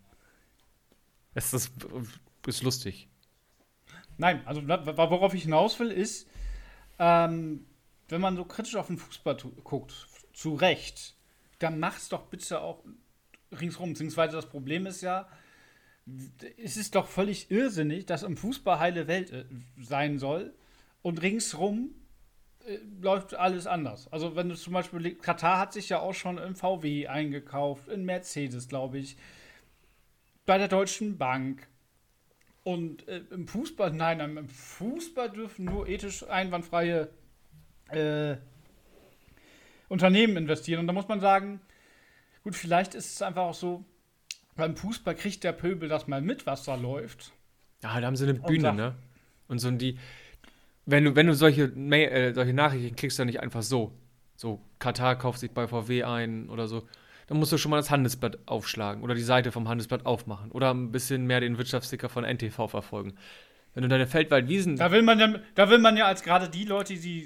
Ist lustig. Nein, also worauf ich hinaus will, ist, wenn man so kritisch auf den Fußball guckt, zu Recht, dann macht's doch bitte auch ringsrum. Beziehungsweise das Problem ist ja, es ist doch völlig irrsinnig, dass im Fußball heile Welt sein soll und ringsrum läuft alles anders. Also wenn du zum Beispiel, Katar hat sich ja auch schon in VW eingekauft, in Mercedes, glaube ich, bei der Deutschen Bank. Und im Fußball, nein, im Fußball dürfen nur ethisch einwandfreie äh, Unternehmen investieren. Und da muss man sagen, gut, vielleicht ist es einfach auch so, beim Fußball kriegt der Pöbel das mal mit, was da läuft. Ja, da haben sie eine Und Bühne, sagt, ne? Und so die. Wenn du solche Nachrichten kriegst, dann nicht einfach so. So, Katar kauft sich bei VW ein oder so. Dann musst du schon mal das Handelsblatt aufschlagen oder die Seite vom Handelsblatt aufmachen oder ein bisschen mehr den Wirtschaftsticker von NTV verfolgen. Wenn du deine Feldwald-Wiesen. da will man ja als gerade die Leute, die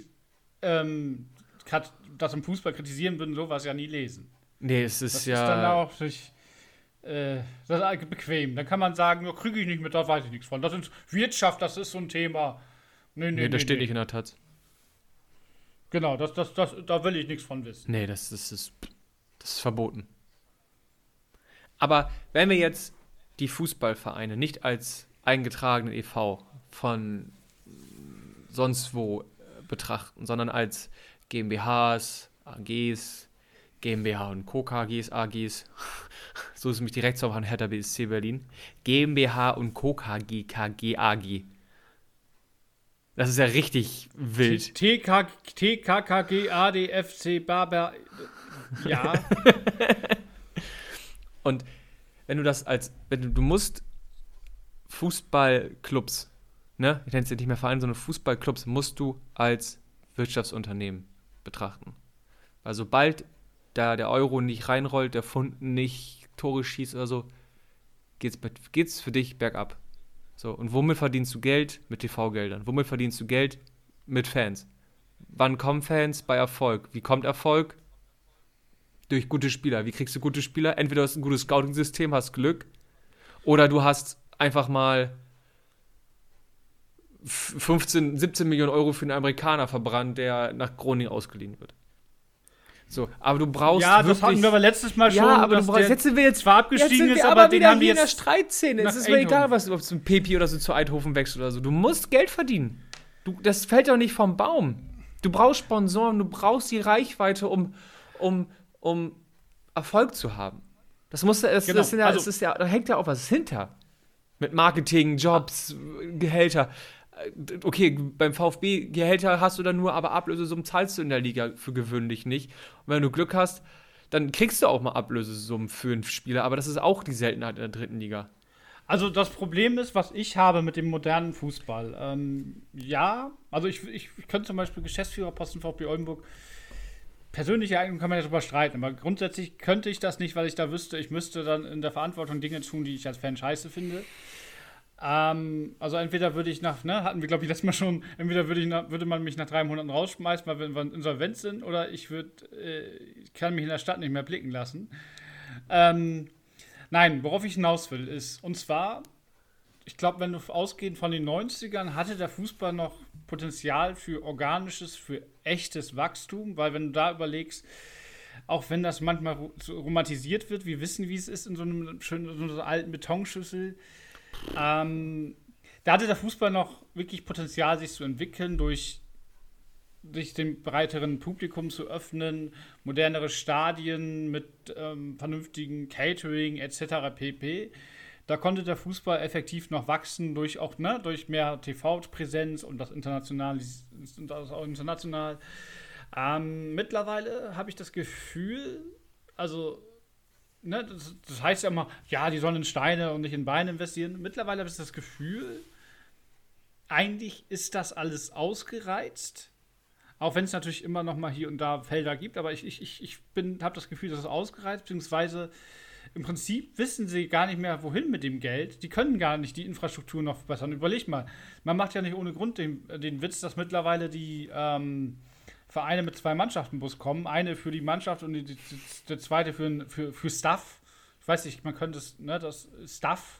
das im Fußball kritisieren würden, sowas ja nie lesen. Nee, es ist Das ja. ist dann auch nicht das ist eigentlich bequem. Dann kann man sagen, ja, kriege ich nicht mit, da weiß ich nichts von. Das ist Wirtschaft, das ist so ein Thema. Nee, das steht nicht in der Taz. Genau, da will ich nichts von wissen. Nee, das ist verboten. Aber wenn wir jetzt die Fußballvereine nicht als eingetragene e.V. von sonst wo betrachten, sondern als GmbHs, AGs, GmbH und Co. KGs, AGs, so ist nämlich die Rechtsform von Hertha BSC Berlin, GmbH und Co. KG, KG, AG. Das ist ja richtig wild. TKKG, ADFC, Barber. Ja. Und wenn du musst Fußballclubs, ne, ich nenne es ja nicht mehr Vereine, sondern Fußballclubs musst du als Wirtschaftsunternehmen betrachten. Weil sobald da der Euro nicht reinrollt, der Pfund nicht Tore schießt oder so, geht's für dich bergab. So, und womit verdienst du Geld? Mit TV-Geldern. Womit verdienst du Geld? Mit Fans. Wann kommen Fans? Bei Erfolg. Wie kommt Erfolg? Durch gute Spieler. Wie kriegst du gute Spieler? Entweder du hast ein gutes Scouting-System, hast Glück, oder du hast einfach mal 15, 17 Millionen Euro für einen Amerikaner verbrannt, der nach Groningen ausgeliehen wird. So, aber du brauchst Ja, wirklich, das hatten wir aber letztes Mal schon. ja, aber du brauchst, jetzt sind wir jetzt zwar abgestiegen jetzt sind ist, wir aber wieder den haben die hier in der jetzt Streitszene. nach Es ist mir egal, Eindhoven. ob du zum Pepi oder so zu Eindhoven wächst oder so. Du musst Geld verdienen. Das fällt doch nicht vom Baum. Du brauchst Sponsoren, du brauchst die Reichweite, um Erfolg zu haben. Das muss, Genau. da hängt ja auch was hinter. Mit Marketing, Jobs, Gehälter. Okay, beim VfB Gehälter hast du dann nur, aber Ablösesummen zahlst du in der Liga für gewöhnlich nicht. Und wenn du Glück hast, dann kriegst du auch mal Ablösesummen für einen Spieler, aber das ist auch die Seltenheit in der dritten Liga. Also das Problem ist, was ich habe mit dem modernen Fußball. Ja, also ich könnte zum Beispiel Geschäftsführerposten VfB Oldenburg, persönliche Eignung kann man ja darüber streiten, aber grundsätzlich könnte ich das nicht, weil ich da wüsste, ich müsste dann in der Verantwortung Dinge tun, die ich als Fan scheiße finde. Also entweder würde ich hatten wir glaube ich letztes Mal schon, entweder würde man mich nach 3 Monaten rausschmeißen, weil wir insolvent sind, oder ich kann mich in der Stadt nicht mehr blicken lassen. Nein, worauf ich hinaus will, ist, und zwar, ich glaube, wenn du ausgehend von den 90ern, hatte der Fußball noch Potenzial für organisches, für echtes Wachstum, weil wenn du da überlegst, auch wenn das manchmal so romantisiert wird, wir wissen, wie es ist in so einer alten Betonschüssel, da hatte der Fußball noch wirklich Potenzial, sich zu entwickeln, durch dem breiteren Publikum zu öffnen, modernere Stadien mit vernünftigen Catering etc. pp. Da konnte der Fußball effektiv noch wachsen durch mehr TV-Präsenz und das international. Mittlerweile habe ich das Gefühl, also das heißt ja immer, ja, die sollen in Steine und nicht in Beine investieren. Mittlerweile habe ich das Gefühl, eigentlich ist das alles ausgereizt. Auch wenn es natürlich immer noch mal hier und da Felder gibt, aber ich habe das Gefühl, dass es ausgereizt, beziehungsweise im Prinzip wissen sie gar nicht mehr, wohin mit dem Geld. Die können gar nicht die Infrastruktur noch verbessern. Überleg mal, man macht ja nicht ohne Grund den Witz, dass mittlerweile die Vereine mit 2 Mannschaftenbus kommen. Eine für die Mannschaft und der zweite für Staff. Ich weiß nicht, man könnte es, ne, das Staff.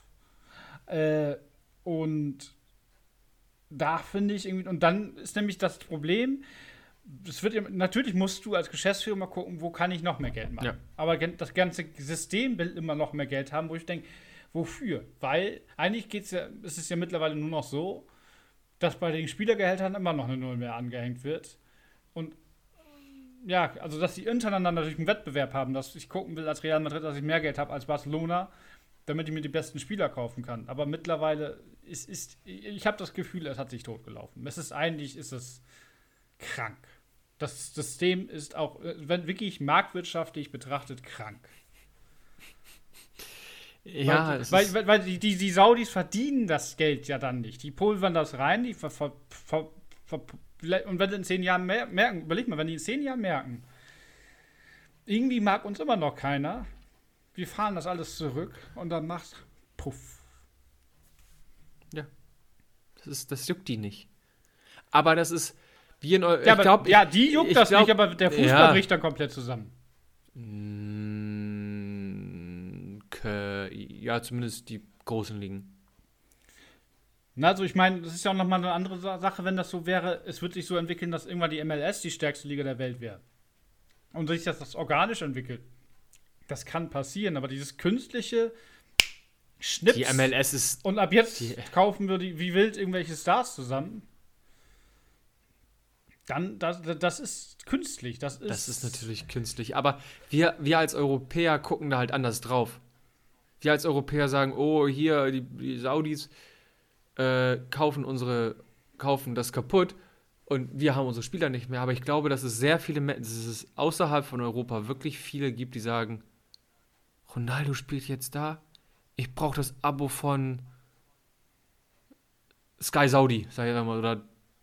Und da finde ich irgendwie, und dann ist nämlich das Problem, natürlich musst du als Geschäftsführer mal gucken, wo kann ich noch mehr Geld machen. Ja. Aber das ganze System will immer noch mehr Geld haben, wo ich denke, wofür? Weil eigentlich ist es ja mittlerweile nur noch so, dass bei den Spielergehältern immer noch eine Null mehr angehängt wird. Und ja, also dass die untereinander natürlich einen Wettbewerb haben, dass ich gucken will als Real Madrid, dass ich mehr Geld habe als Barcelona, damit ich mir die besten Spieler kaufen kann. Aber mittlerweile ich habe das Gefühl, es hat sich totgelaufen. Eigentlich ist es krank. Das System ist auch, wenn wirklich marktwirtschaftlich betrachtet, krank. Ja, weil die Saudis verdienen das Geld ja dann nicht. Die pulvern das rein, und wenn sie in 10 Jahren merken, überleg mal, wenn die in 10 Jahren merken, irgendwie mag uns immer noch keiner, wir fahren das alles zurück und dann macht puff. Ja. Das juckt die nicht. Aber das ist wie in die juckt das nicht, aber der Fußball bricht dann komplett zusammen. Ja, zumindest die großen Ligen. Na, also ich meine, das ist ja auch nochmal eine andere Sache, wenn das so wäre, es wird sich so entwickeln, dass irgendwann die MLS die stärkste Liga der Welt wäre. Und sich das organisch entwickelt. Das kann passieren, aber dieses künstliche Schnips. Die MLS ist. Und ab jetzt kaufen wir wie wild irgendwelche Stars zusammen. Dann, das ist künstlich. Das ist natürlich künstlich. Aber wir als Europäer gucken da halt anders drauf. Wir als Europäer sagen, oh, hier, die Saudis kaufen das kaputt und wir haben unsere Spieler nicht mehr. Aber ich glaube, dass es sehr viele Menschen, dass es außerhalb von Europa wirklich viele gibt, die sagen, Ronaldo spielt jetzt da, ich brauche das Abo von Sky Saudi, sag ich mal, oder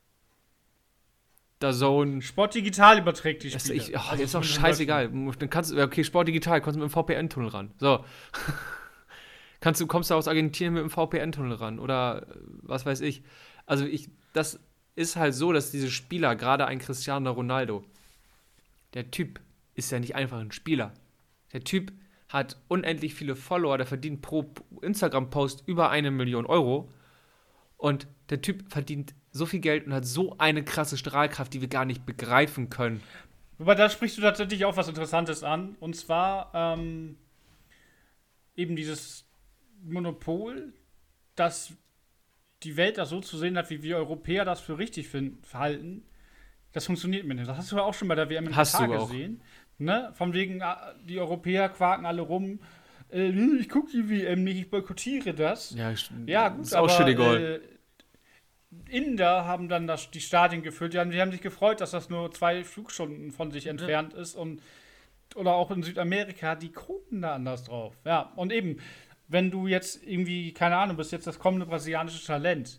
DAZN. Sport Digital überträgt die Spiele. Ist auch scheißegal. Dann okay, Sport Digital, kommst du mit dem VPN-Tunnel ran. So. Kommst du aus Argentinien mit dem VPN-Tunnel ran oder was weiß ich. Also das ist halt so, dass diese Spieler, gerade ein Cristiano Ronaldo, der Typ ist ja nicht einfach ein Spieler. Der Typ hat unendlich viele Follower, der verdient pro Instagram-Post über 1 Million Euro und der Typ verdient so viel Geld und hat so eine krasse Strahlkraft, die wir gar nicht begreifen können. Wobei, da sprichst du tatsächlich auch was Interessantes an. Und zwar eben dieses Monopol, dass die Welt das so zu sehen hat, wie wir Europäer das für richtig verhalten. Das funktioniert mir nicht. Das hast du ja auch schon bei der WM in Katar gesehen. Ne? Von wegen, die Europäer quaken alle rum. Ich gucke die WM nicht, ich boykottiere das. Ja gut, ist auch schon egal. Inder haben dann die Stadien gefüllt. Die haben sich gefreut, dass das nur 2 Flugstunden von sich entfernt ist. Oder auch in Südamerika, die gucken da anders drauf. Ja, und eben, wenn du jetzt irgendwie, keine Ahnung, bist jetzt das kommende brasilianische Talent,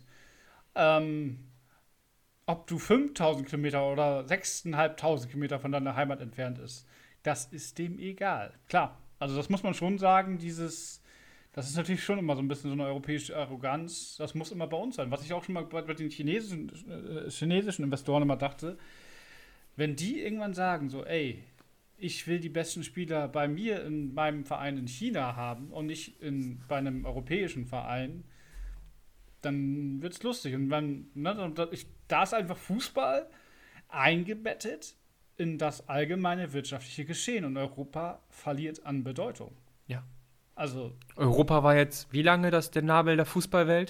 ob du 5.000 Kilometer oder 6.500 Kilometer von deiner Heimat entfernt ist, das ist dem egal. Klar, also das muss man schon sagen, das ist natürlich schon immer so ein bisschen so eine europäische Arroganz. Das muss immer bei uns sein. Was ich auch schon mal bei den chinesischen Investoren immer dachte, wenn die irgendwann sagen, so, ey, ich will die besten Spieler bei mir in meinem Verein in China haben und nicht bei einem europäischen Verein, dann wird's lustig. Und da ist einfach Fußball eingebettet in das allgemeine wirtschaftliche Geschehen und Europa verliert an Bedeutung. Ja. Also Europa war jetzt wie lange der Nabel der Fußballwelt?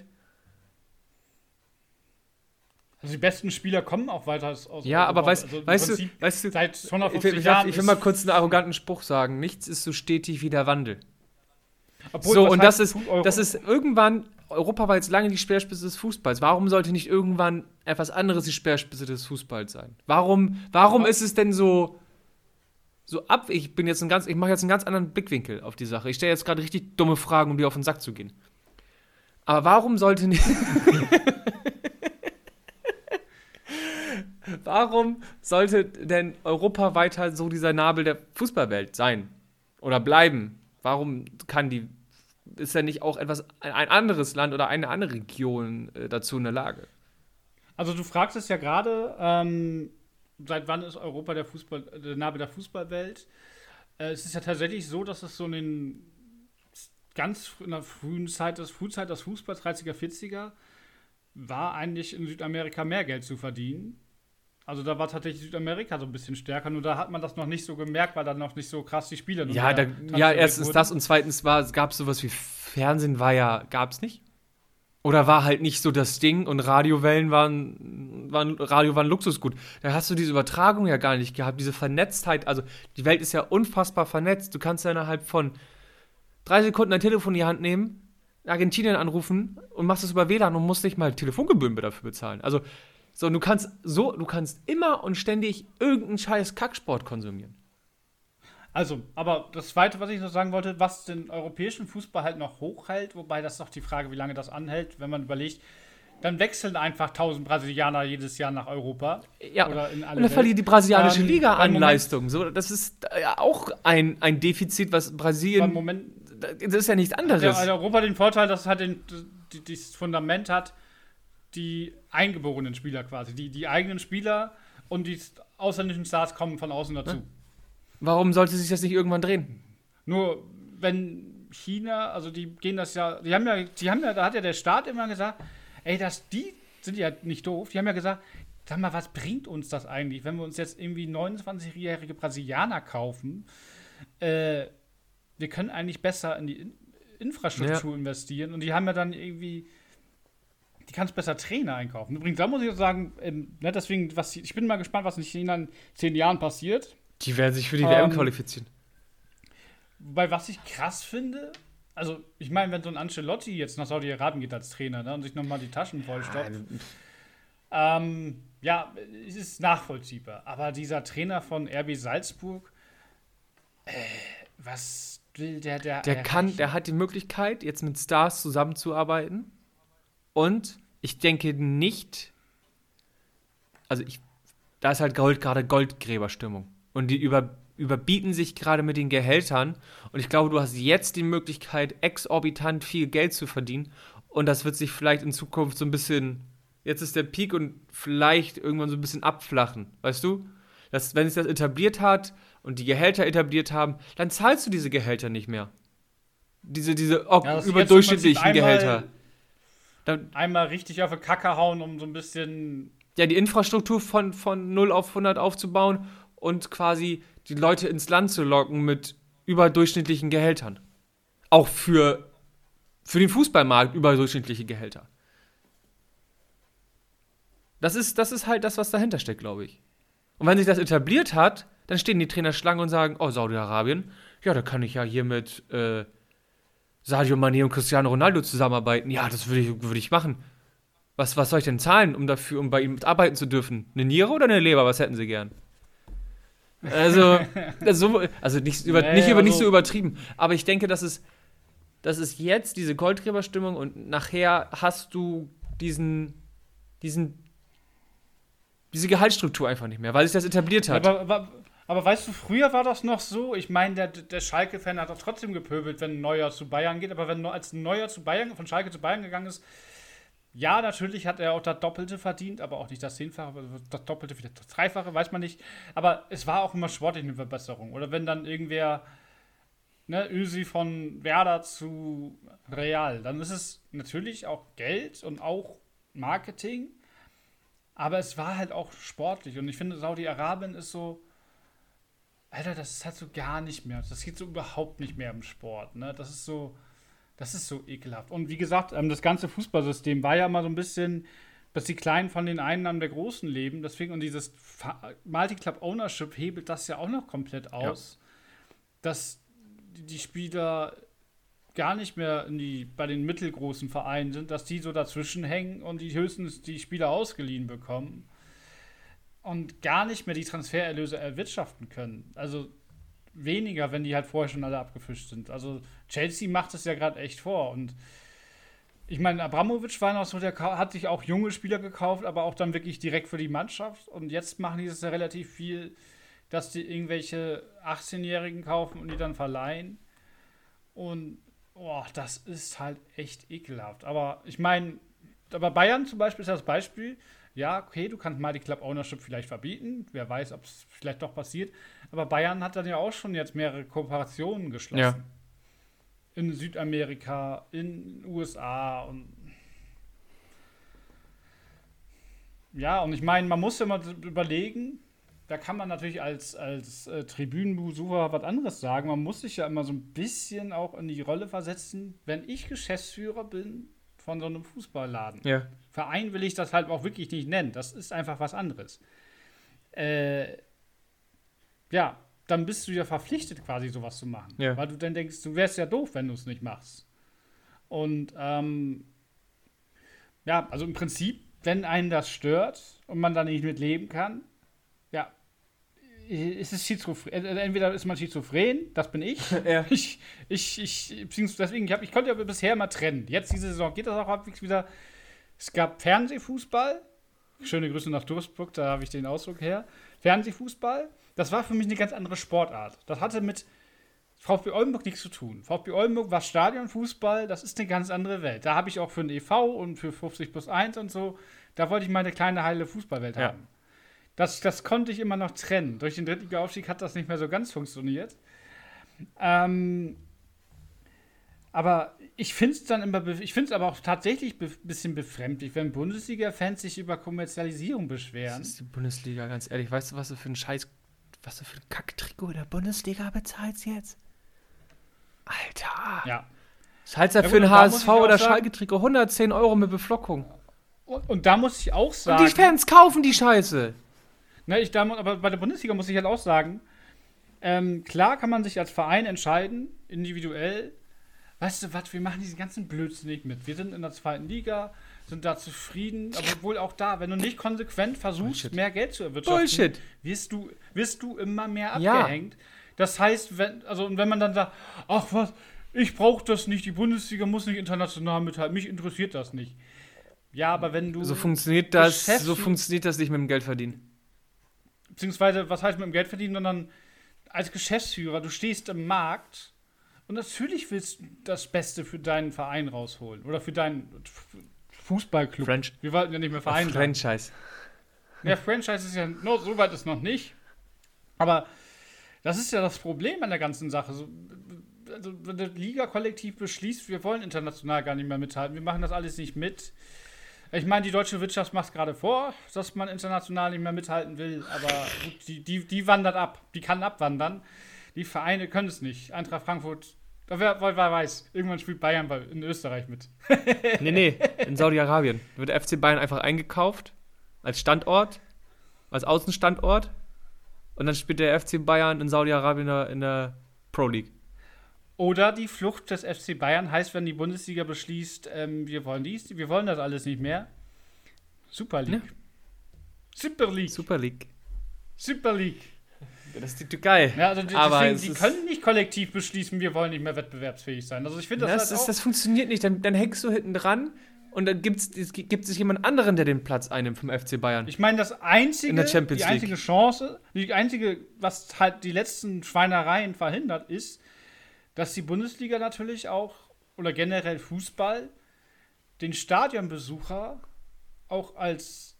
Also die besten Spieler kommen auch weiter aus ja, Europa. Aber weißt du, seit 150 Jahren. Ich will mal kurz einen arroganten Spruch sagen. Nichts ist so stetig wie der Wandel. Obwohl, das ist irgendwann, Europa war jetzt lange die Speerspitze des Fußballs. Warum sollte nicht irgendwann etwas anderes die Speerspitze des Fußballs sein? Warum ist es denn so ich mache jetzt einen ganz anderen Blickwinkel auf die Sache. Ich stelle jetzt gerade richtig dumme Fragen, um dir auf den Sack zu gehen. Aber warum sollte nicht warum sollte denn Europa weiter so dieser Nabel der Fußballwelt sein? Oder bleiben? Warum ist ja nicht auch ein anderes Land oder eine andere Region dazu in der Lage? Also du fragst es ja gerade, seit wann ist Europa der Nabel der Fußballwelt? Es ist ja tatsächlich so, dass es so in der Frühzeit des Fußballs, 30er, 40er, war eigentlich in Südamerika mehr Geld zu verdienen. Also da war tatsächlich Südamerika so ein bisschen stärker, nur da hat man das noch nicht so gemerkt, weil dann noch nicht so krass die Spiele erstens das und zweitens gab es sowas wie Fernsehen, gab es nicht. Oder war halt nicht so das Ding und Radio war ein Luxusgut. Da hast du diese Übertragung ja gar nicht gehabt, diese Vernetztheit. Also die Welt ist ja unfassbar vernetzt. Du kannst ja innerhalb von 3 Sekunden dein Telefon in die Hand nehmen, Argentinien anrufen und machst es über WLAN und musst nicht mal Telefongebühren dafür bezahlen. Also du kannst immer und ständig irgendeinen scheiß Kacksport konsumieren. Also, aber das Zweite, was ich noch sagen wollte, was den europäischen Fußball halt noch hochhält, wobei das ist doch die Frage, wie lange das anhält, wenn man überlegt, dann wechseln einfach 1000 Brasilianer jedes Jahr nach Europa. Ja, oder in alle und dann verliert die brasilianische Liga an Moment, Leistung. So, das ist ja auch ein Defizit, was Brasilien. Das ist ja nichts anderes. Hat Europa den Vorteil, dass es halt das Fundament hat, die eingeborenen Spieler quasi. Die eigenen Spieler und die ausländischen Stars kommen von außen dazu. Ja. Warum sollte sich das nicht irgendwann drehen? Nur wenn China, also die gehen das ja, da hat ja der Staat immer gesagt, die sind ja nicht doof, die haben ja gesagt, sag mal, was bringt uns das eigentlich, wenn wir uns jetzt irgendwie 29-jährige Brasilianer kaufen? Wir können eigentlich besser in die Infrastruktur investieren und die haben ja dann irgendwie, die kannst besser Trainer einkaufen. Übrigens, da muss ich sagen, deswegen, ich bin mal gespannt, was in China in 10 Jahren passiert. Die werden sich für die WM qualifizieren. Wobei, was ich krass finde, also ich meine, wenn so ein Ancelotti jetzt nach Saudi-Arabien geht als Trainer, ne, und sich nochmal die Taschen vollstopft, es ist nachvollziehbar. Aber dieser Trainer von RB Salzburg, was will der? Der hat die Möglichkeit, jetzt mit Stars zusammenzuarbeiten. Und ich denke nicht, da ist halt gerade Goldgräberstimmung. Und die überbieten sich gerade mit den Gehältern. Und ich glaube, du hast jetzt die Möglichkeit, exorbitant viel Geld zu verdienen. Und das wird sich vielleicht in Zukunft so ein bisschen, jetzt ist der Peak und vielleicht irgendwann so ein bisschen abflachen. Weißt du? Wenn sich das etabliert hat und die Gehälter etabliert haben, dann zahlst du diese Gehälter nicht mehr. Diese überdurchschnittlichen Gehälter. Einmal richtig auf die Kacke hauen, um so ein bisschen die Infrastruktur von 0 auf 100 aufzubauen und quasi die Leute ins Land zu locken mit überdurchschnittlichen Gehältern. Auch für den Fußballmarkt überdurchschnittliche Gehälter. Das ist halt das, was dahinter steckt, glaube ich. Und wenn sich das etabliert hat, dann stehen die Trainer Schlange und sagen, oh, Saudi-Arabien, ja, da kann ich ja hier mit Sadio Mané und Cristiano Ronaldo zusammenarbeiten. Ja, das würde ich machen. Was soll ich denn zahlen, um bei ihm arbeiten zu dürfen? Eine Niere oder eine Leber? Was hätten sie gern? Also nicht so übertrieben. Aber ich denke, das ist jetzt diese Goldgräberstimmung und nachher hast du diese Gehaltsstruktur einfach nicht mehr, weil sich das etabliert hat. Aber weißt du, früher war das noch so, ich meine, der Schalke-Fan hat doch trotzdem gepöbelt, wenn ein Neuer zu Bayern geht, aber als ein Neuer von Schalke zu Bayern gegangen ist, ja, natürlich hat er auch das Doppelte verdient, aber auch nicht das Zehnfache, das Doppelte, vielleicht das Dreifache, weiß man nicht. Aber es war auch immer sportlich eine Verbesserung. Oder wenn dann irgendwer, Özil von Werder zu Real, dann ist es natürlich auch Geld und auch Marketing, aber es war halt auch sportlich. Und ich finde, Saudi-Arabien ist so, Alter, das ist halt so gar nicht mehr. Das geht so überhaupt nicht mehr im Sport, ne? Das ist so ekelhaft. Und wie gesagt, das ganze Fußballsystem war ja immer so ein bisschen, dass die Kleinen von den Einnahmen der Großen leben. Deswegen, und dieses Multi-Club-Ownership hebelt das ja auch noch komplett aus. Ja. Dass die Spieler gar nicht mehr bei den mittelgroßen Vereinen sind, dass die so dazwischen hängen und die höchstens die Spieler ausgeliehen bekommen und gar nicht mehr die Transfererlöse erwirtschaften können. Also weniger, wenn die halt vorher schon alle abgefischt sind. Also Chelsea macht es ja gerade echt vor. Und ich meine, Abramovich war noch so, der hat sich auch junge Spieler gekauft, aber auch dann wirklich direkt für die Mannschaft. Und jetzt machen die das ja relativ viel, dass die irgendwelche 18-Jährigen kaufen und die dann verleihen. Und das ist halt echt ekelhaft. Aber ich meine, aber Bayern zum Beispiel ist das Beispiel. Ja, okay, du kannst Mighty Club Ownership vielleicht verbieten. Wer weiß, ob es vielleicht doch passiert. Aber Bayern hat dann ja auch schon jetzt mehrere Kooperationen geschlossen. Ja. In Südamerika, in den USA und ja, und ich meine, man muss ja mal überlegen, da kann man natürlich als Tribünenbesucher was anderes sagen. Man muss sich ja immer so ein bisschen auch in die Rolle versetzen, wenn ich Geschäftsführer bin von so einem Fußballladen. Ja. Verein will ich das halt auch wirklich nicht nennen. Das ist einfach was anderes. Ja, dann bist du ja verpflichtet, quasi sowas zu machen. Ja. Weil du dann denkst, du wärst ja doof, wenn du es nicht machst. Und ja, also im Prinzip, wenn einen das stört und man da nicht mit leben kann, ja, ist es schizophren. Entweder ist man schizophren, das bin ich. Ja. Deswegen, ich konnte ja bisher immer trennen. Jetzt diese Saison geht das auch halbwegs wieder. Es gab Fernsehfußball. Schöne Grüße nach Duisburg, da habe ich den Ausdruck her. Fernsehfußball, das war für mich eine ganz andere Sportart. Das hatte mit VfB Oldenburg nichts zu tun. VfB Oldenburg war Stadionfußball, das ist eine ganz andere Welt. Da habe ich auch für den e.V. und für 50+1 und so, da wollte ich meine kleine heile Fußballwelt haben. Das konnte ich immer noch trennen. Durch den Drittliga-Aufstieg hat das nicht mehr so ganz funktioniert. Aber ich finde es aber auch tatsächlich ein bisschen befremdlich, wenn Bundesliga-Fans sich über Kommerzialisierung beschweren. Das ist die Bundesliga, ganz ehrlich. Weißt du, was du für ein Kack-Trikot der Bundesliga bezahlst jetzt? Alter. Ja. Zahlst du Ja, für gut, ein und da muss ich HSV- auch oder sagen- Schalke-Trikot 110 Euro mit Beflockung. Und da muss ich auch sagen. Und die Fans kaufen die Scheiße. Aber bei der Bundesliga muss ich halt auch sagen, klar kann man sich als Verein entscheiden, individuell, weißt du was, wir machen diesen ganzen Blödsinn nicht mit. Wir sind in der 2. Liga, sind da zufrieden, aber wohl auch da, wenn du nicht konsequent versuchst, Bullshit. mehr Geld zu erwirtschaften, Bullshit. wirst du immer mehr Ja. abgehängt. Das heißt, wenn man dann sagt, ach was, ich brauche das nicht, die Bundesliga muss nicht international mithalten, mich interessiert das nicht. Ja, aber wenn du... So funktioniert das nicht mit dem Geld verdienen. Beziehungsweise, was heißt mit dem Geld verdienen, sondern als Geschäftsführer, du stehst im Markt und natürlich willst du das Beste für deinen Verein rausholen oder für deinen Fußballclub. Wir wollten ja nicht mehr Verein sagen. Franchise. Ja, Franchise ist ja, so weit ist noch nicht. Aber das ist ja das Problem an der ganzen Sache. Also, wenn der Liga-Kollektiv beschließt, wir wollen international gar nicht mehr mithalten, wir machen das alles nicht mit. Ich meine, die deutsche Wirtschaft macht es gerade vor, dass man international nicht mehr mithalten will, aber gut, die wandert ab. Die kann abwandern. Die Vereine können es nicht. Eintracht Frankfurt, wer weiß, irgendwann spielt Bayern in Österreich mit. Nee, in Saudi-Arabien wird der FC Bayern einfach eingekauft als Standort, als Außenstandort und dann spielt der FC Bayern in Saudi-Arabien in der Pro League. Oder die Flucht des FC Bayern heißt, wenn die Bundesliga beschließt, wir wollen das alles nicht mehr. Super League. Ja. Super League. Super League. Das ist die Türkei. Ja, also Aber deswegen, die können nicht kollektiv beschließen, wir wollen nicht mehr wettbewerbsfähig sein. Also ich finde das funktioniert nicht. Dann hängst du hinten dran und dann gibt es jemand anderen, der den Platz einnimmt vom FC Bayern. Ich meine, In der Champions die einzige League. Chance, die einzige, was halt die letzten Schweinereien verhindert, ist, dass die Bundesliga natürlich auch, oder generell Fußball, den Stadionbesucher auch als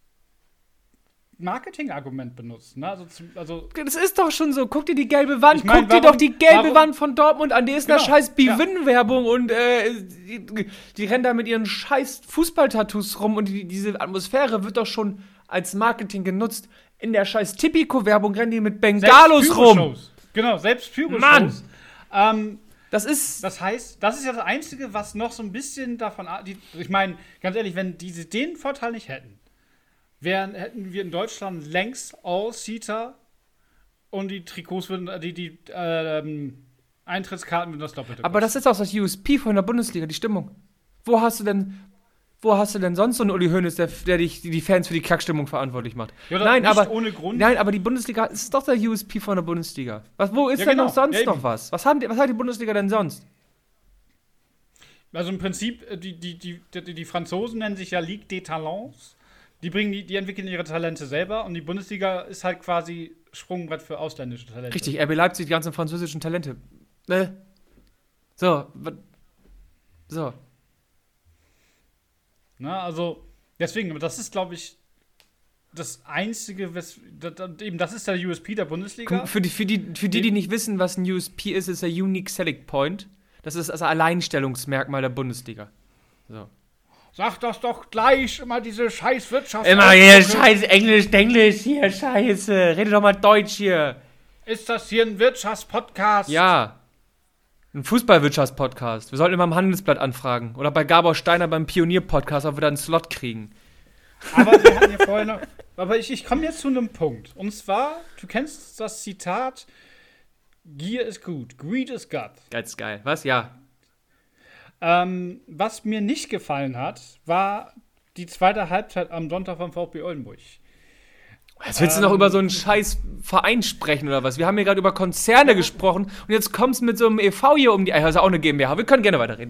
Marketingargument benutzt. Ne? Also Das ist doch schon so. Guck dir die gelbe Wand, Ich mein, guck dir warum- doch die gelbe warum- Wand von Dortmund an. Die ist eine Genau, scheiß Bivin-Werbung und die rennen da mit ihren scheiß Fußball-Tattoos rum und diese Atmosphäre wird doch schon als Marketing genutzt. In der scheiß Tipico-Werbung rennen die mit Bengalos rum. Pyro-Shows. Genau, selbst Mann! Pyro-Shows. Das ist... Das heißt, das ist ja das Einzige, was noch so ein bisschen davon... Ich meine, ganz ehrlich, wenn diese den Vorteil nicht hätten, hätten wir in Deutschland längst All-Seater und die Trikots würden, die Eintrittskarten würden das Doppelte Aber das ist auch das USP von der Bundesliga, die Stimmung. Wo hast du denn sonst so einen Uli Hoeneß, der die Fans für die Kackstimmung verantwortlich macht? Ja, Nein, nicht aber ohne Grund. Nein, aber die Bundesliga ist doch der USP von der Bundesliga. Wo ist Ja, denn genau. noch sonst Ja, noch eben. was? Was hat die Bundesliga denn sonst? Also im Prinzip, die Franzosen nennen sich ja Ligue des Talents. Die entwickeln ihre Talente selber und die Bundesliga ist halt quasi Sprungbrett für ausländische Talente. Richtig, RB Leipzig, die ganzen französischen Talente. So. So. Na, also, deswegen, aber das ist, glaube ich, das Einzige, das ist der USP der Bundesliga. Für die nicht wissen, was ein USP ist der Unique Selling Point. Das ist das Alleinstellungsmerkmal der Bundesliga. So. Sag das doch gleich, immer diese scheiß Wirtschaft. Immer hier, scheiß Englisch, hier, scheiße. Rede doch mal Deutsch hier. Ist das hier ein Wirtschaftspodcast? Ja. Ein Fußballwirtschaftspodcast. Wir sollten immer im Handelsblatt anfragen. Oder bei Gabor Steiner beim Pionier-Podcast, ob wir da einen Slot kriegen. Aber wir hatten ja vorher noch. Aber ich komme jetzt zu einem Punkt. Und zwar, du kennst das Zitat: Gier ist gut, Greed is God. Ganz geil. Was? Ja. Was mir nicht gefallen hat, war die zweite Halbzeit am Sonntag vom VfB Oldenburg. Jetzt willst du noch über so einen scheiß Verein sprechen oder was? Wir haben hier gerade über Konzerne gesprochen und jetzt kommst du mit so einem e.V. hier um die Eier. Das ist auch eine GmbH. Wir können gerne weiterreden.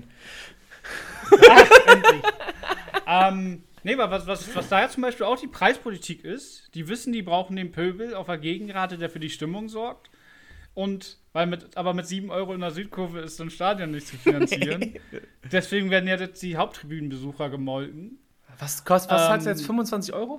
Ach, nee, aber was da ja zum Beispiel auch die Preispolitik ist, die wissen, die brauchen den Pöbel auf der Gegengrade, der für die Stimmung sorgt. Und aber mit 7 Euro in der Südkurve ist so ein Stadion nicht zu finanzieren. Deswegen werden ja jetzt die Haupttribünenbesucher gemolken. Was zahlst du jetzt? 25 Euro?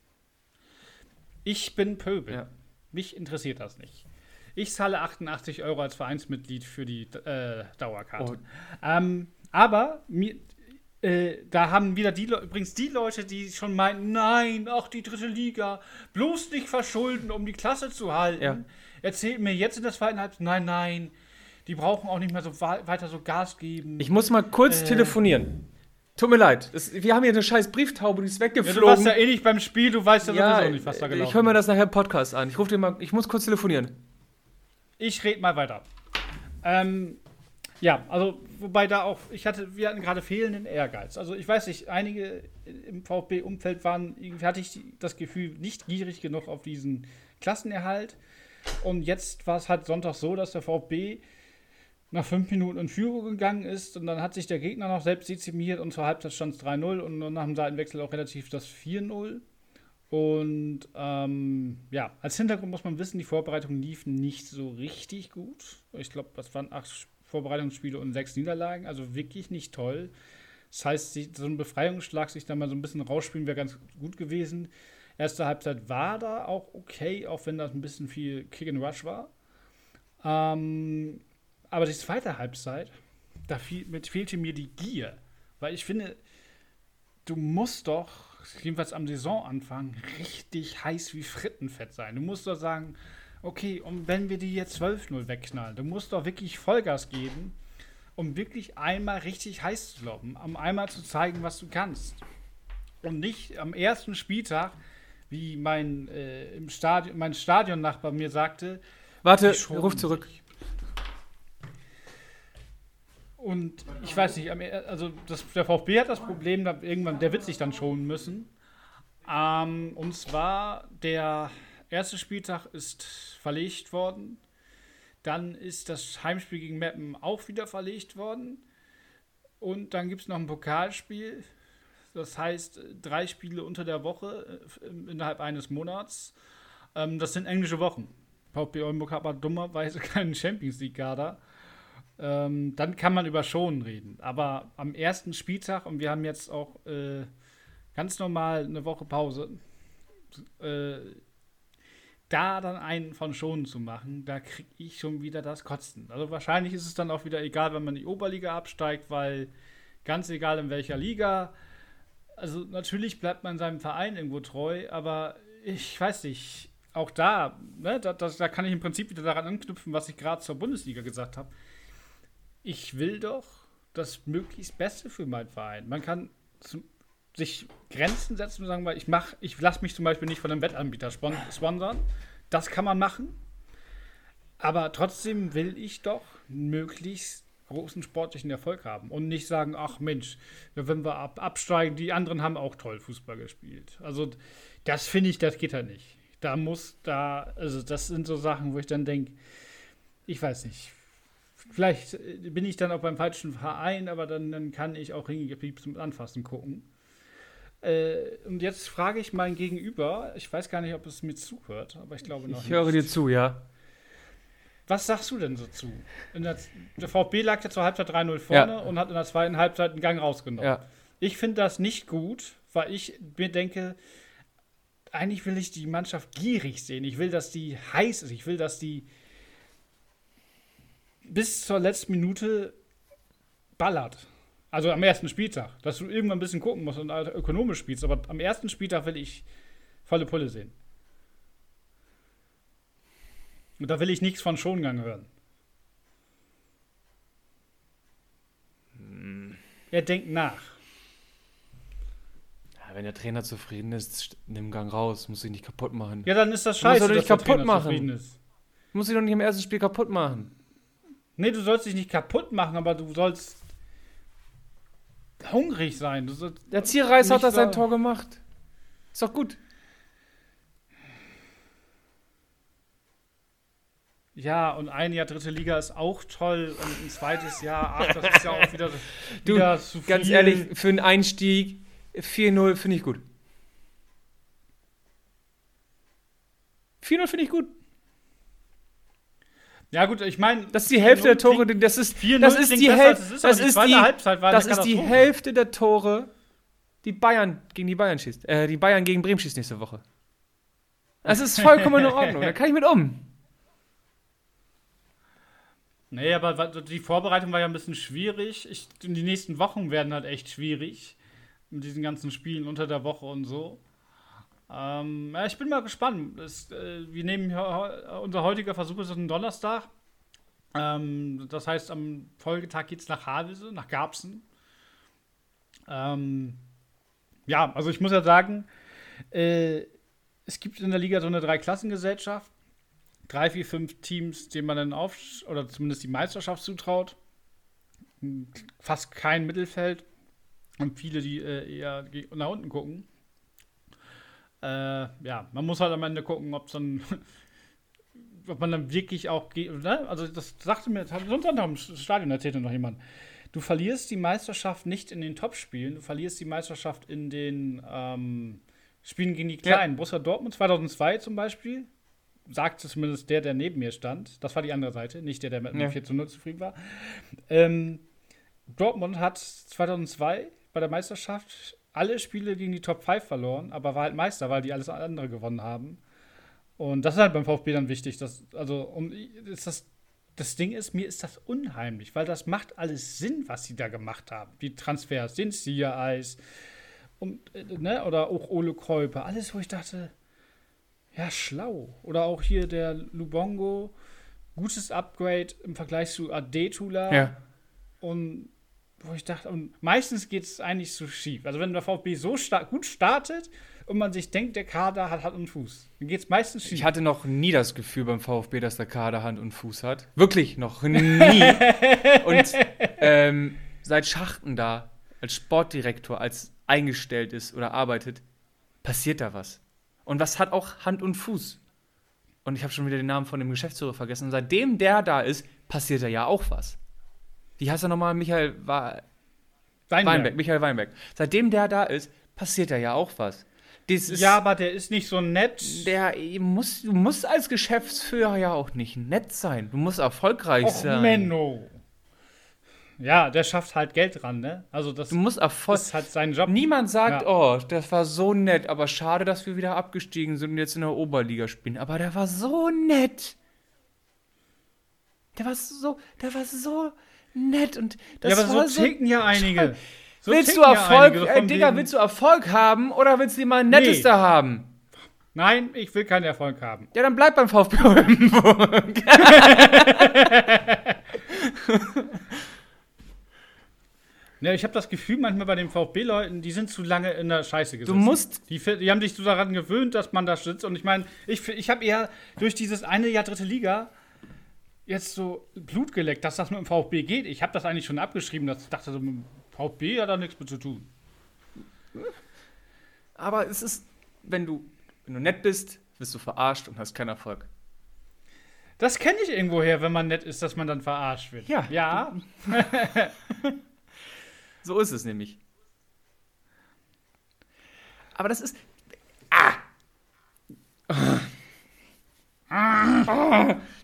Ich bin Pöbel. Ja. Mich interessiert das nicht. Ich zahle 88 Euro als Vereinsmitglied für die Dauerkarte. Oh. Aber da haben wieder übrigens die Leute, die schon meinten, nein, ach, die dritte Liga, bloß nicht verschulden, um die Klasse zu halten. Ja. Erzählt mir jetzt in der zweiten Halbzeit, nein, die brauchen auch nicht mehr so weiter so Gas geben. Ich muss mal kurz telefonieren. Tut mir leid. Wir haben hier eine scheiß Brieftaube, die ist weggeflogen. Ja, du warst ja eh nicht beim Spiel, du weißt ja sowieso nicht, was da gelaufen ist. Ich höre mir das nachher im Podcast an. Ich muss kurz telefonieren. Ich rede mal weiter. Ja, also, wobei da auch, wir hatten gerade fehlenden Ehrgeiz. Also, ich weiß nicht, einige im VfB-Umfeld hatte ich das Gefühl, nicht gierig genug auf diesen Klassenerhalt. Und jetzt war es halt Sonntag so, dass der VfB nach 5 Minuten in Führung gegangen ist und dann hat sich der Gegner noch selbst dezimiert und zur Halbzeit stand es 3-0 und nach dem Seitenwechsel auch relativ das 4-0. Und ja, als Hintergrund muss man wissen, die Vorbereitungen liefen nicht so richtig gut. Ich glaube, das waren 8 Vorbereitungsspiele und 6 Niederlagen, also wirklich nicht toll. Das heißt, so ein Befreiungsschlag sich da mal so ein bisschen rausspielen wäre ganz gut gewesen. Erste Halbzeit war da auch okay, auch wenn das ein bisschen viel Kick and Rush war. Aber die zweite Halbzeit, fehlte mir die Gier. Weil ich finde, du musst doch, jedenfalls am Saisonanfang, richtig heiß wie Frittenfett sein. Du musst doch sagen, okay, und wenn wir die jetzt 12-0 wegknallen, du musst doch wirklich Vollgas geben, um wirklich einmal richtig heiß zu laufen, um einmal zu zeigen, was du kannst. Und nicht am ersten Spieltag, wie mein Stadionnachbar mir sagte. Warte, ruf zurück. Und ich weiß nicht, also der VfB hat das Problem, der wird sich dann schonen müssen. Und zwar, der erste Spieltag ist verlegt worden. Dann ist das Heimspiel gegen Meppen auch wieder verlegt worden. Und dann gibt es noch ein Pokalspiel. Das heißt, 3 Spiele unter der Woche innerhalb eines Monats. Das sind englische Wochen. VfB Oldenburg hat aber dummerweise keinen Champions-League-Kader. Dann kann man über Schonen reden. Aber am ersten Spieltag, und wir haben jetzt auch ganz normal eine Woche Pause, da dann einen von Schonen zu machen, da kriege ich schon wieder das Kotzen. Also wahrscheinlich ist es dann auch wieder egal, wenn man die Oberliga absteigt, weil ganz egal in welcher Liga, also natürlich bleibt man seinem Verein irgendwo treu, aber ich weiß nicht, auch da, ne, da kann ich im Prinzip wieder daran anknüpfen, was ich gerade zur Bundesliga gesagt habe. Ich will doch das möglichst Beste für meinen Verein. Man kann sich Grenzen setzen und sagen, weil ich lasse mich zum Beispiel nicht von einem Wettanbieter sponsern. Das kann man machen. Aber trotzdem will ich doch möglichst großen sportlichen Erfolg haben und nicht sagen, ach Mensch, wenn wir absteigen, die anderen haben auch toll Fußball gespielt. Also das finde ich, das geht halt nicht. Also das sind so Sachen, wo ich dann denke, ich weiß nicht, vielleicht bin ich dann auch beim falschen Verein, aber dann kann ich auch Ringe zum Anfassen gucken. Und jetzt frage ich mein Gegenüber, ich weiß gar nicht, ob es mir zuhört, aber ich glaube noch nicht. Ich höre dir zu, ja. Was sagst du denn so zu? Der VfB lag ja zur Halbzeit 3-0 vorne und hat in der zweiten Halbzeit einen Gang rausgenommen. Ja. Ich finde das nicht gut, weil ich mir denke, eigentlich will ich die Mannschaft gierig sehen. Ich will, dass die heiß ist. Ich will, dass die bis zur letzten Minute ballert. Also am ersten Spieltag. Dass du irgendwann ein bisschen gucken musst und ökonomisch spielst. Aber am ersten Spieltag will ich volle Pulle sehen. Und da will ich nichts von Schongang hören. Er denkt nach. Ja, wenn der Trainer zufrieden ist, nimm Gang raus. Muss sich nicht kaputt machen. Ja, dann ist das scheiße, dass der Trainer zufrieden ist. Muss sich doch nicht im ersten Spiel kaputt machen. Nee, du sollst dich nicht kaputt machen, aber du sollst hungrig sein. Der Zierreis hat das sein Tor gemacht. Ist doch gut. Ja, und ein Jahr dritte Liga ist auch toll und ein zweites Jahr, das ist ja auch wieder zu viel. Ganz ehrlich, für einen Einstieg 4-0 finde ich gut. 4-0 finde ich gut. Ja gut, ich meine, das ist die Hälfte der Tore, das ist die Hälfte der Tore, die Bayern schießt, die Bayern gegen Bremen schießt nächste Woche. Das ist vollkommen in Ordnung, da kann ich mit um. Nee, aber die Vorbereitung war ja ein bisschen schwierig. Die nächsten Wochen werden halt echt schwierig. Mit diesen ganzen Spielen unter der Woche und so. Ja, ich bin mal gespannt. Wir nehmen unser heutiger Versuch ist ein Donnerstag. Das heißt, am Folgetag geht es nach Havelse, nach Garbsen. Ja, also ich muss ja sagen, es gibt in der Liga so eine Dreiklassengesellschaft. 3, 4, 5 Teams, denen man dann oder zumindest die Meisterschaft zutraut. Fast kein Mittelfeld. Und viele, die eher nach unten gucken. Ja, man muss halt am Ende gucken, ob man dann wirklich auch geht. Ne? Also, das sagte mir, sonst am Stadion erzählte noch jemand. Du verlierst die Meisterschaft nicht in den Topspielen, du verlierst die Meisterschaft in den Spielen gegen die Kleinen. Ja. Borussia Dortmund 2002 zum Beispiel. Sagte zumindest der neben mir stand. Das war die andere Seite, nicht der mit 4-0 zufrieden war. Dortmund hat 2002 bei der Meisterschaft alle Spiele gegen die Top 5 verloren, aber war halt Meister, weil die alles andere gewonnen haben. Und das ist halt beim VfB dann wichtig. Das Ding ist, mir ist das unheimlich, weil das macht alles Sinn, was sie da gemacht haben. Die Transfers, den Sia-Eis oder auch Ole Kreuper. Alles, wo ich dachte, ja, schlau. Oder auch hier der Lubongo. Gutes Upgrade im Vergleich zu Adetula. Ja. Und wo ich dachte, und meistens geht es eigentlich so schief. Also wenn der VfB so gut startet und man sich denkt, der Kader hat Hand und Fuß, dann geht es meistens schief. Ich hatte noch nie das Gefühl beim VfB, dass der Kader Hand und Fuß hat. Wirklich noch nie. Und seit Schachten da als Sportdirektor, als eingestellt ist oder arbeitet, passiert da was. Und was hat auch Hand und Fuß? Und ich habe schon wieder den Namen von dem Geschäftsführer vergessen. Und seitdem der da ist, passiert da ja auch was. Wie heißt er nochmal? Michael Weinberg. Seitdem der da ist, passiert da ja auch was. Ja, aber der ist nicht so nett. Du musst als Geschäftsführer ja auch nicht nett sein. Du musst erfolgreich sein. Menno. Ja, der schafft halt Geld dran, ne? Also das ist halt sein Job. Niemand sagt, das war so nett, aber schade, dass wir wieder abgestiegen sind und jetzt in der Oberliga spielen. Aber der war so nett. Der war so nett und das ja, aber war so ticken ja einige. Willst du Erfolg, willst du Erfolg haben oder willst du jemand Nettester haben? Nein, ich will keinen Erfolg haben. Ja, dann bleib beim VfB Oldenburg. Ja, ich habe das Gefühl, manchmal bei den VfB-Leuten, die sind zu lange in der Scheiße gesessen. Die haben sich so daran gewöhnt, dass man da sitzt. Und ich meine, ich habe eher durch dieses eine Jahr dritte Liga jetzt so Blut geleckt, dass das mit dem VfB geht. Ich habe das eigentlich schon abgeschrieben, dass ich dachte, so, mit dem VfB hat da nichts mit zu tun. Aber es ist, wenn du nett bist, wirst du verarscht und hast keinen Erfolg. Das kenne ich irgendwoher, wenn man nett ist, dass man dann verarscht wird. Ja. So ist es nämlich. Aber das ist.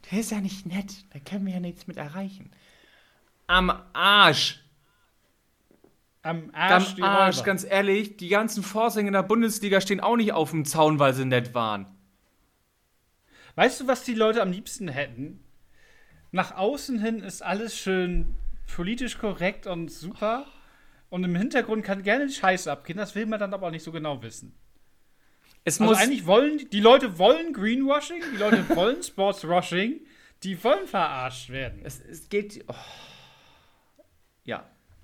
Der ist ja nicht nett. Da können wir ja nichts mit erreichen. Am Arsch. Am Arsch, Am Arsch, ganz ehrlich. Die ganzen Vorsänge in der Bundesliga stehen auch nicht auf dem Zaun, weil sie nett waren. Weißt du, was die Leute am liebsten hätten? Nach außen hin ist alles schön politisch korrekt und super. Und im Hintergrund kann gerne die Scheiße abgehen. Das will man dann aber auch nicht so genau wissen. Es Also muss eigentlich wollen die Leute wollen Greenwashing, die Leute wollen Sportswashing, die wollen verarscht werden. Es geht. Oh. Ja.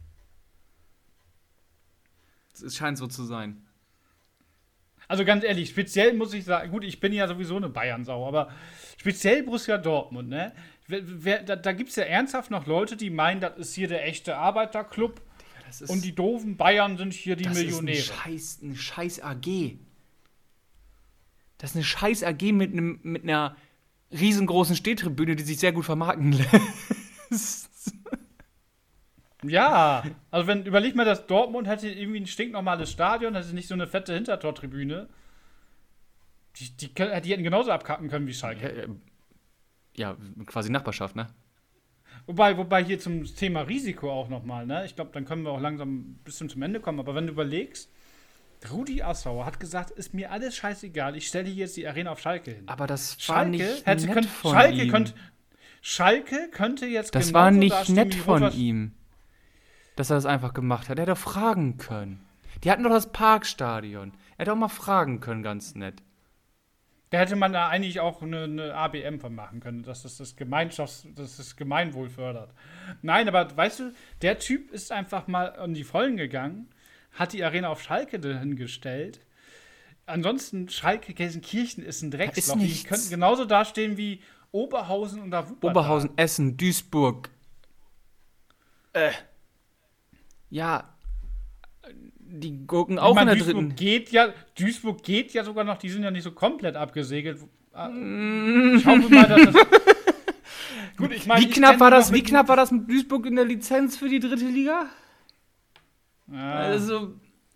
Es scheint so zu sein. Also ganz ehrlich, speziell muss ich sagen, gut, ich bin ja sowieso eine Bayern-Sau, aber speziell Borussia Dortmund, ne? Da gibt es ja ernsthaft noch Leute, die meinen, das ist hier der echte Arbeiterclub und die doofen Bayern sind hier die Millionäre. Das ist eine scheiß AG. Das ist eine scheiß AG mit einer riesengroßen Stehtribüne, die sich sehr gut vermarkten lässt. Ja, also überleg mal, dass Dortmund hätte irgendwie ein stinknormales Stadion, hätte nicht so eine fette Hintertortribüne. Die hätten genauso abkacken können wie Schalke. Ja, quasi Nachbarschaft, ne? Wobei hier zum Thema Risiko auch nochmal, ne? Ich glaube, dann können wir auch langsam ein bisschen zum Ende kommen. Aber wenn du überlegst, Rudi Assauer hat gesagt, ist mir alles scheißegal, ich stelle hier jetzt die Arena auf Schalke hin. Aber das war nicht nett von ihm. Schalke könnte jetzt das war nicht nett von ihm, dass er das einfach gemacht hat. Er hätte doch fragen können. Die hatten doch das Parkstadion. Er hätte auch mal fragen können, ganz nett. Da hätte man da eigentlich auch eine ABM von machen können, dass das Gemeinwohl fördert. Nein, aber weißt du, der Typ ist einfach mal in die Vollen gegangen, hat die Arena auf Schalke hingestellt. Ansonsten, Schalke-Gelsenkirchen ist ein Drecksloch. Die könnten genauso dastehen wie Oberhausen und da Wuppertal. Oberhausen, Essen, Duisburg. Ja, die gucken auch in der dritten. Duisburg geht ja sogar noch, die sind ja nicht so komplett abgesegelt. Schauen wir mal, dass das. Gut, ich meine, wie knapp war das mit Duisburg in der Lizenz für die dritte Liga? Also.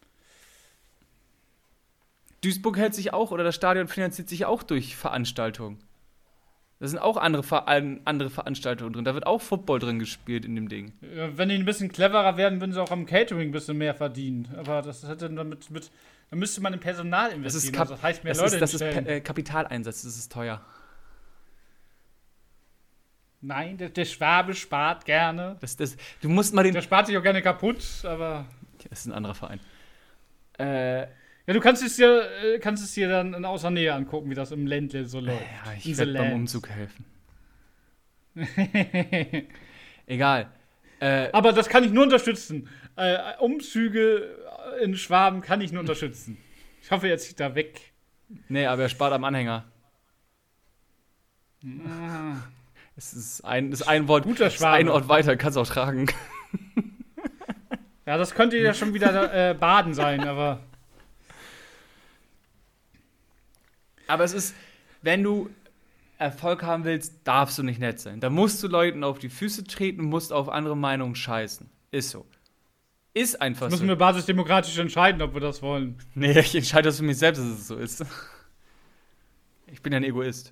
Duisburg hält sich auch, oder das Stadion finanziert sich auch durch Veranstaltungen. Da sind auch andere Veranstaltungen drin. Da wird auch Football drin gespielt in dem Ding. Wenn die ein bisschen cleverer werden, würden sie auch am Catering ein bisschen mehr verdienen. Aber das hätte dann müsste man in Personal investieren. Das heißt mehr Leute Das ist Kapitaleinsatz, das ist teuer. Nein, der Schwabe spart gerne. Du musst mal der spart sich auch gerne kaputt, aber. Das ist ein anderer Verein. Ja, du kannst es dir dann in außer Nähe angucken, wie das im Ländle so läuft. Ja, ich werde beim Umzug helfen. Egal. Aber das kann ich nur unterstützen. Umzüge in Schwaben kann ich nur unterstützen. Ich hoffe, er zieht da weg. Nee, aber er spart am Anhänger. Ah. Es ist ein Wort. Guter Schwabe. Ein Ort weiter, kannst auch tragen. Ja, das könnte ja schon wieder Baden sein, aber. Aber es ist, wenn du Erfolg haben willst, darfst du nicht nett sein. Da musst du Leuten auf die Füße treten und musst auf andere Meinungen scheißen. Ist so. Ist einfach so. Müssen wir basisdemokratisch entscheiden, ob wir das wollen. Nee, ich entscheide das für mich selbst, dass es so ist. Ich bin ja ein Egoist.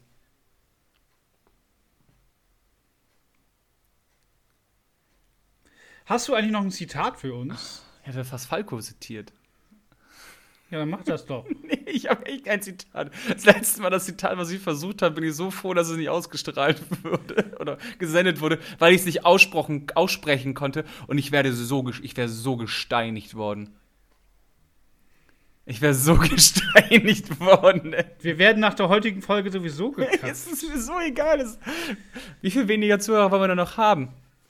Hast du eigentlich noch ein Zitat für uns? Ich hätte fast Falco zitiert. Ja, dann mach das doch. Nee, ich habe echt kein Zitat. Das letzte Mal das Zitat, was ich versucht habe, bin ich so froh, dass es nicht ausgestrahlt wurde oder gesendet wurde, weil ich es nicht aussprechen konnte und ich wäre so gesteinigt worden. Ich wäre so gesteinigt worden. Wir werden nach der heutigen Folge sowieso gekackt. Es ist mir so egal. Wie viel weniger Zuhörer wollen wir da noch haben?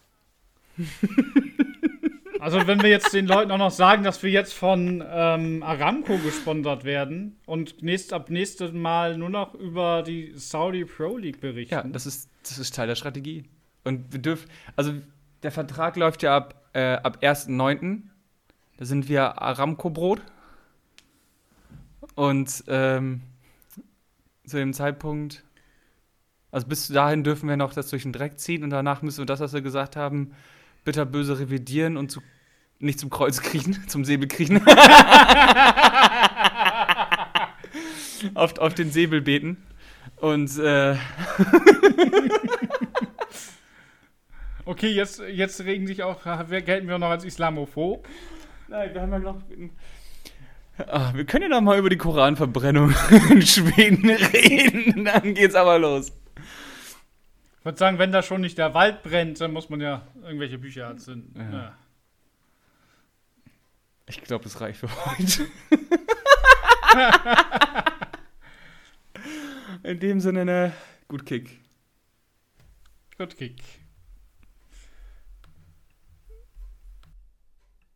Also wenn wir jetzt den Leuten auch noch sagen, dass wir jetzt von Aramco gesponsert werden und ab nächstes Mal nur noch über die Saudi Pro League berichten. Ja, das ist Teil der Strategie. Und wir dürfen, also der Vertrag läuft ja ab 1.9. Da sind wir Aramco-Brot. Und zu dem Zeitpunkt, also bis dahin dürfen wir noch das durch den Dreck ziehen und danach müssen wir das, was wir gesagt haben, bitterböse revidieren und nicht zum Kreuz kriechen, zum Säbel kriechen. auf den Säbel beten. Und Okay, jetzt regen sich auch, gelten wir noch als Islamophob. Nein, wir haben ja noch... wir können ja noch mal über die Koranverbrennung in Schweden reden. Dann geht's aber los. Ich würde sagen, wenn da schon nicht der Wald brennt, dann muss man ja irgendwelche Bücher anzünden. Ja. Ich glaube, es reicht für heute. In dem Sinne, gut Kick. Gut Kick.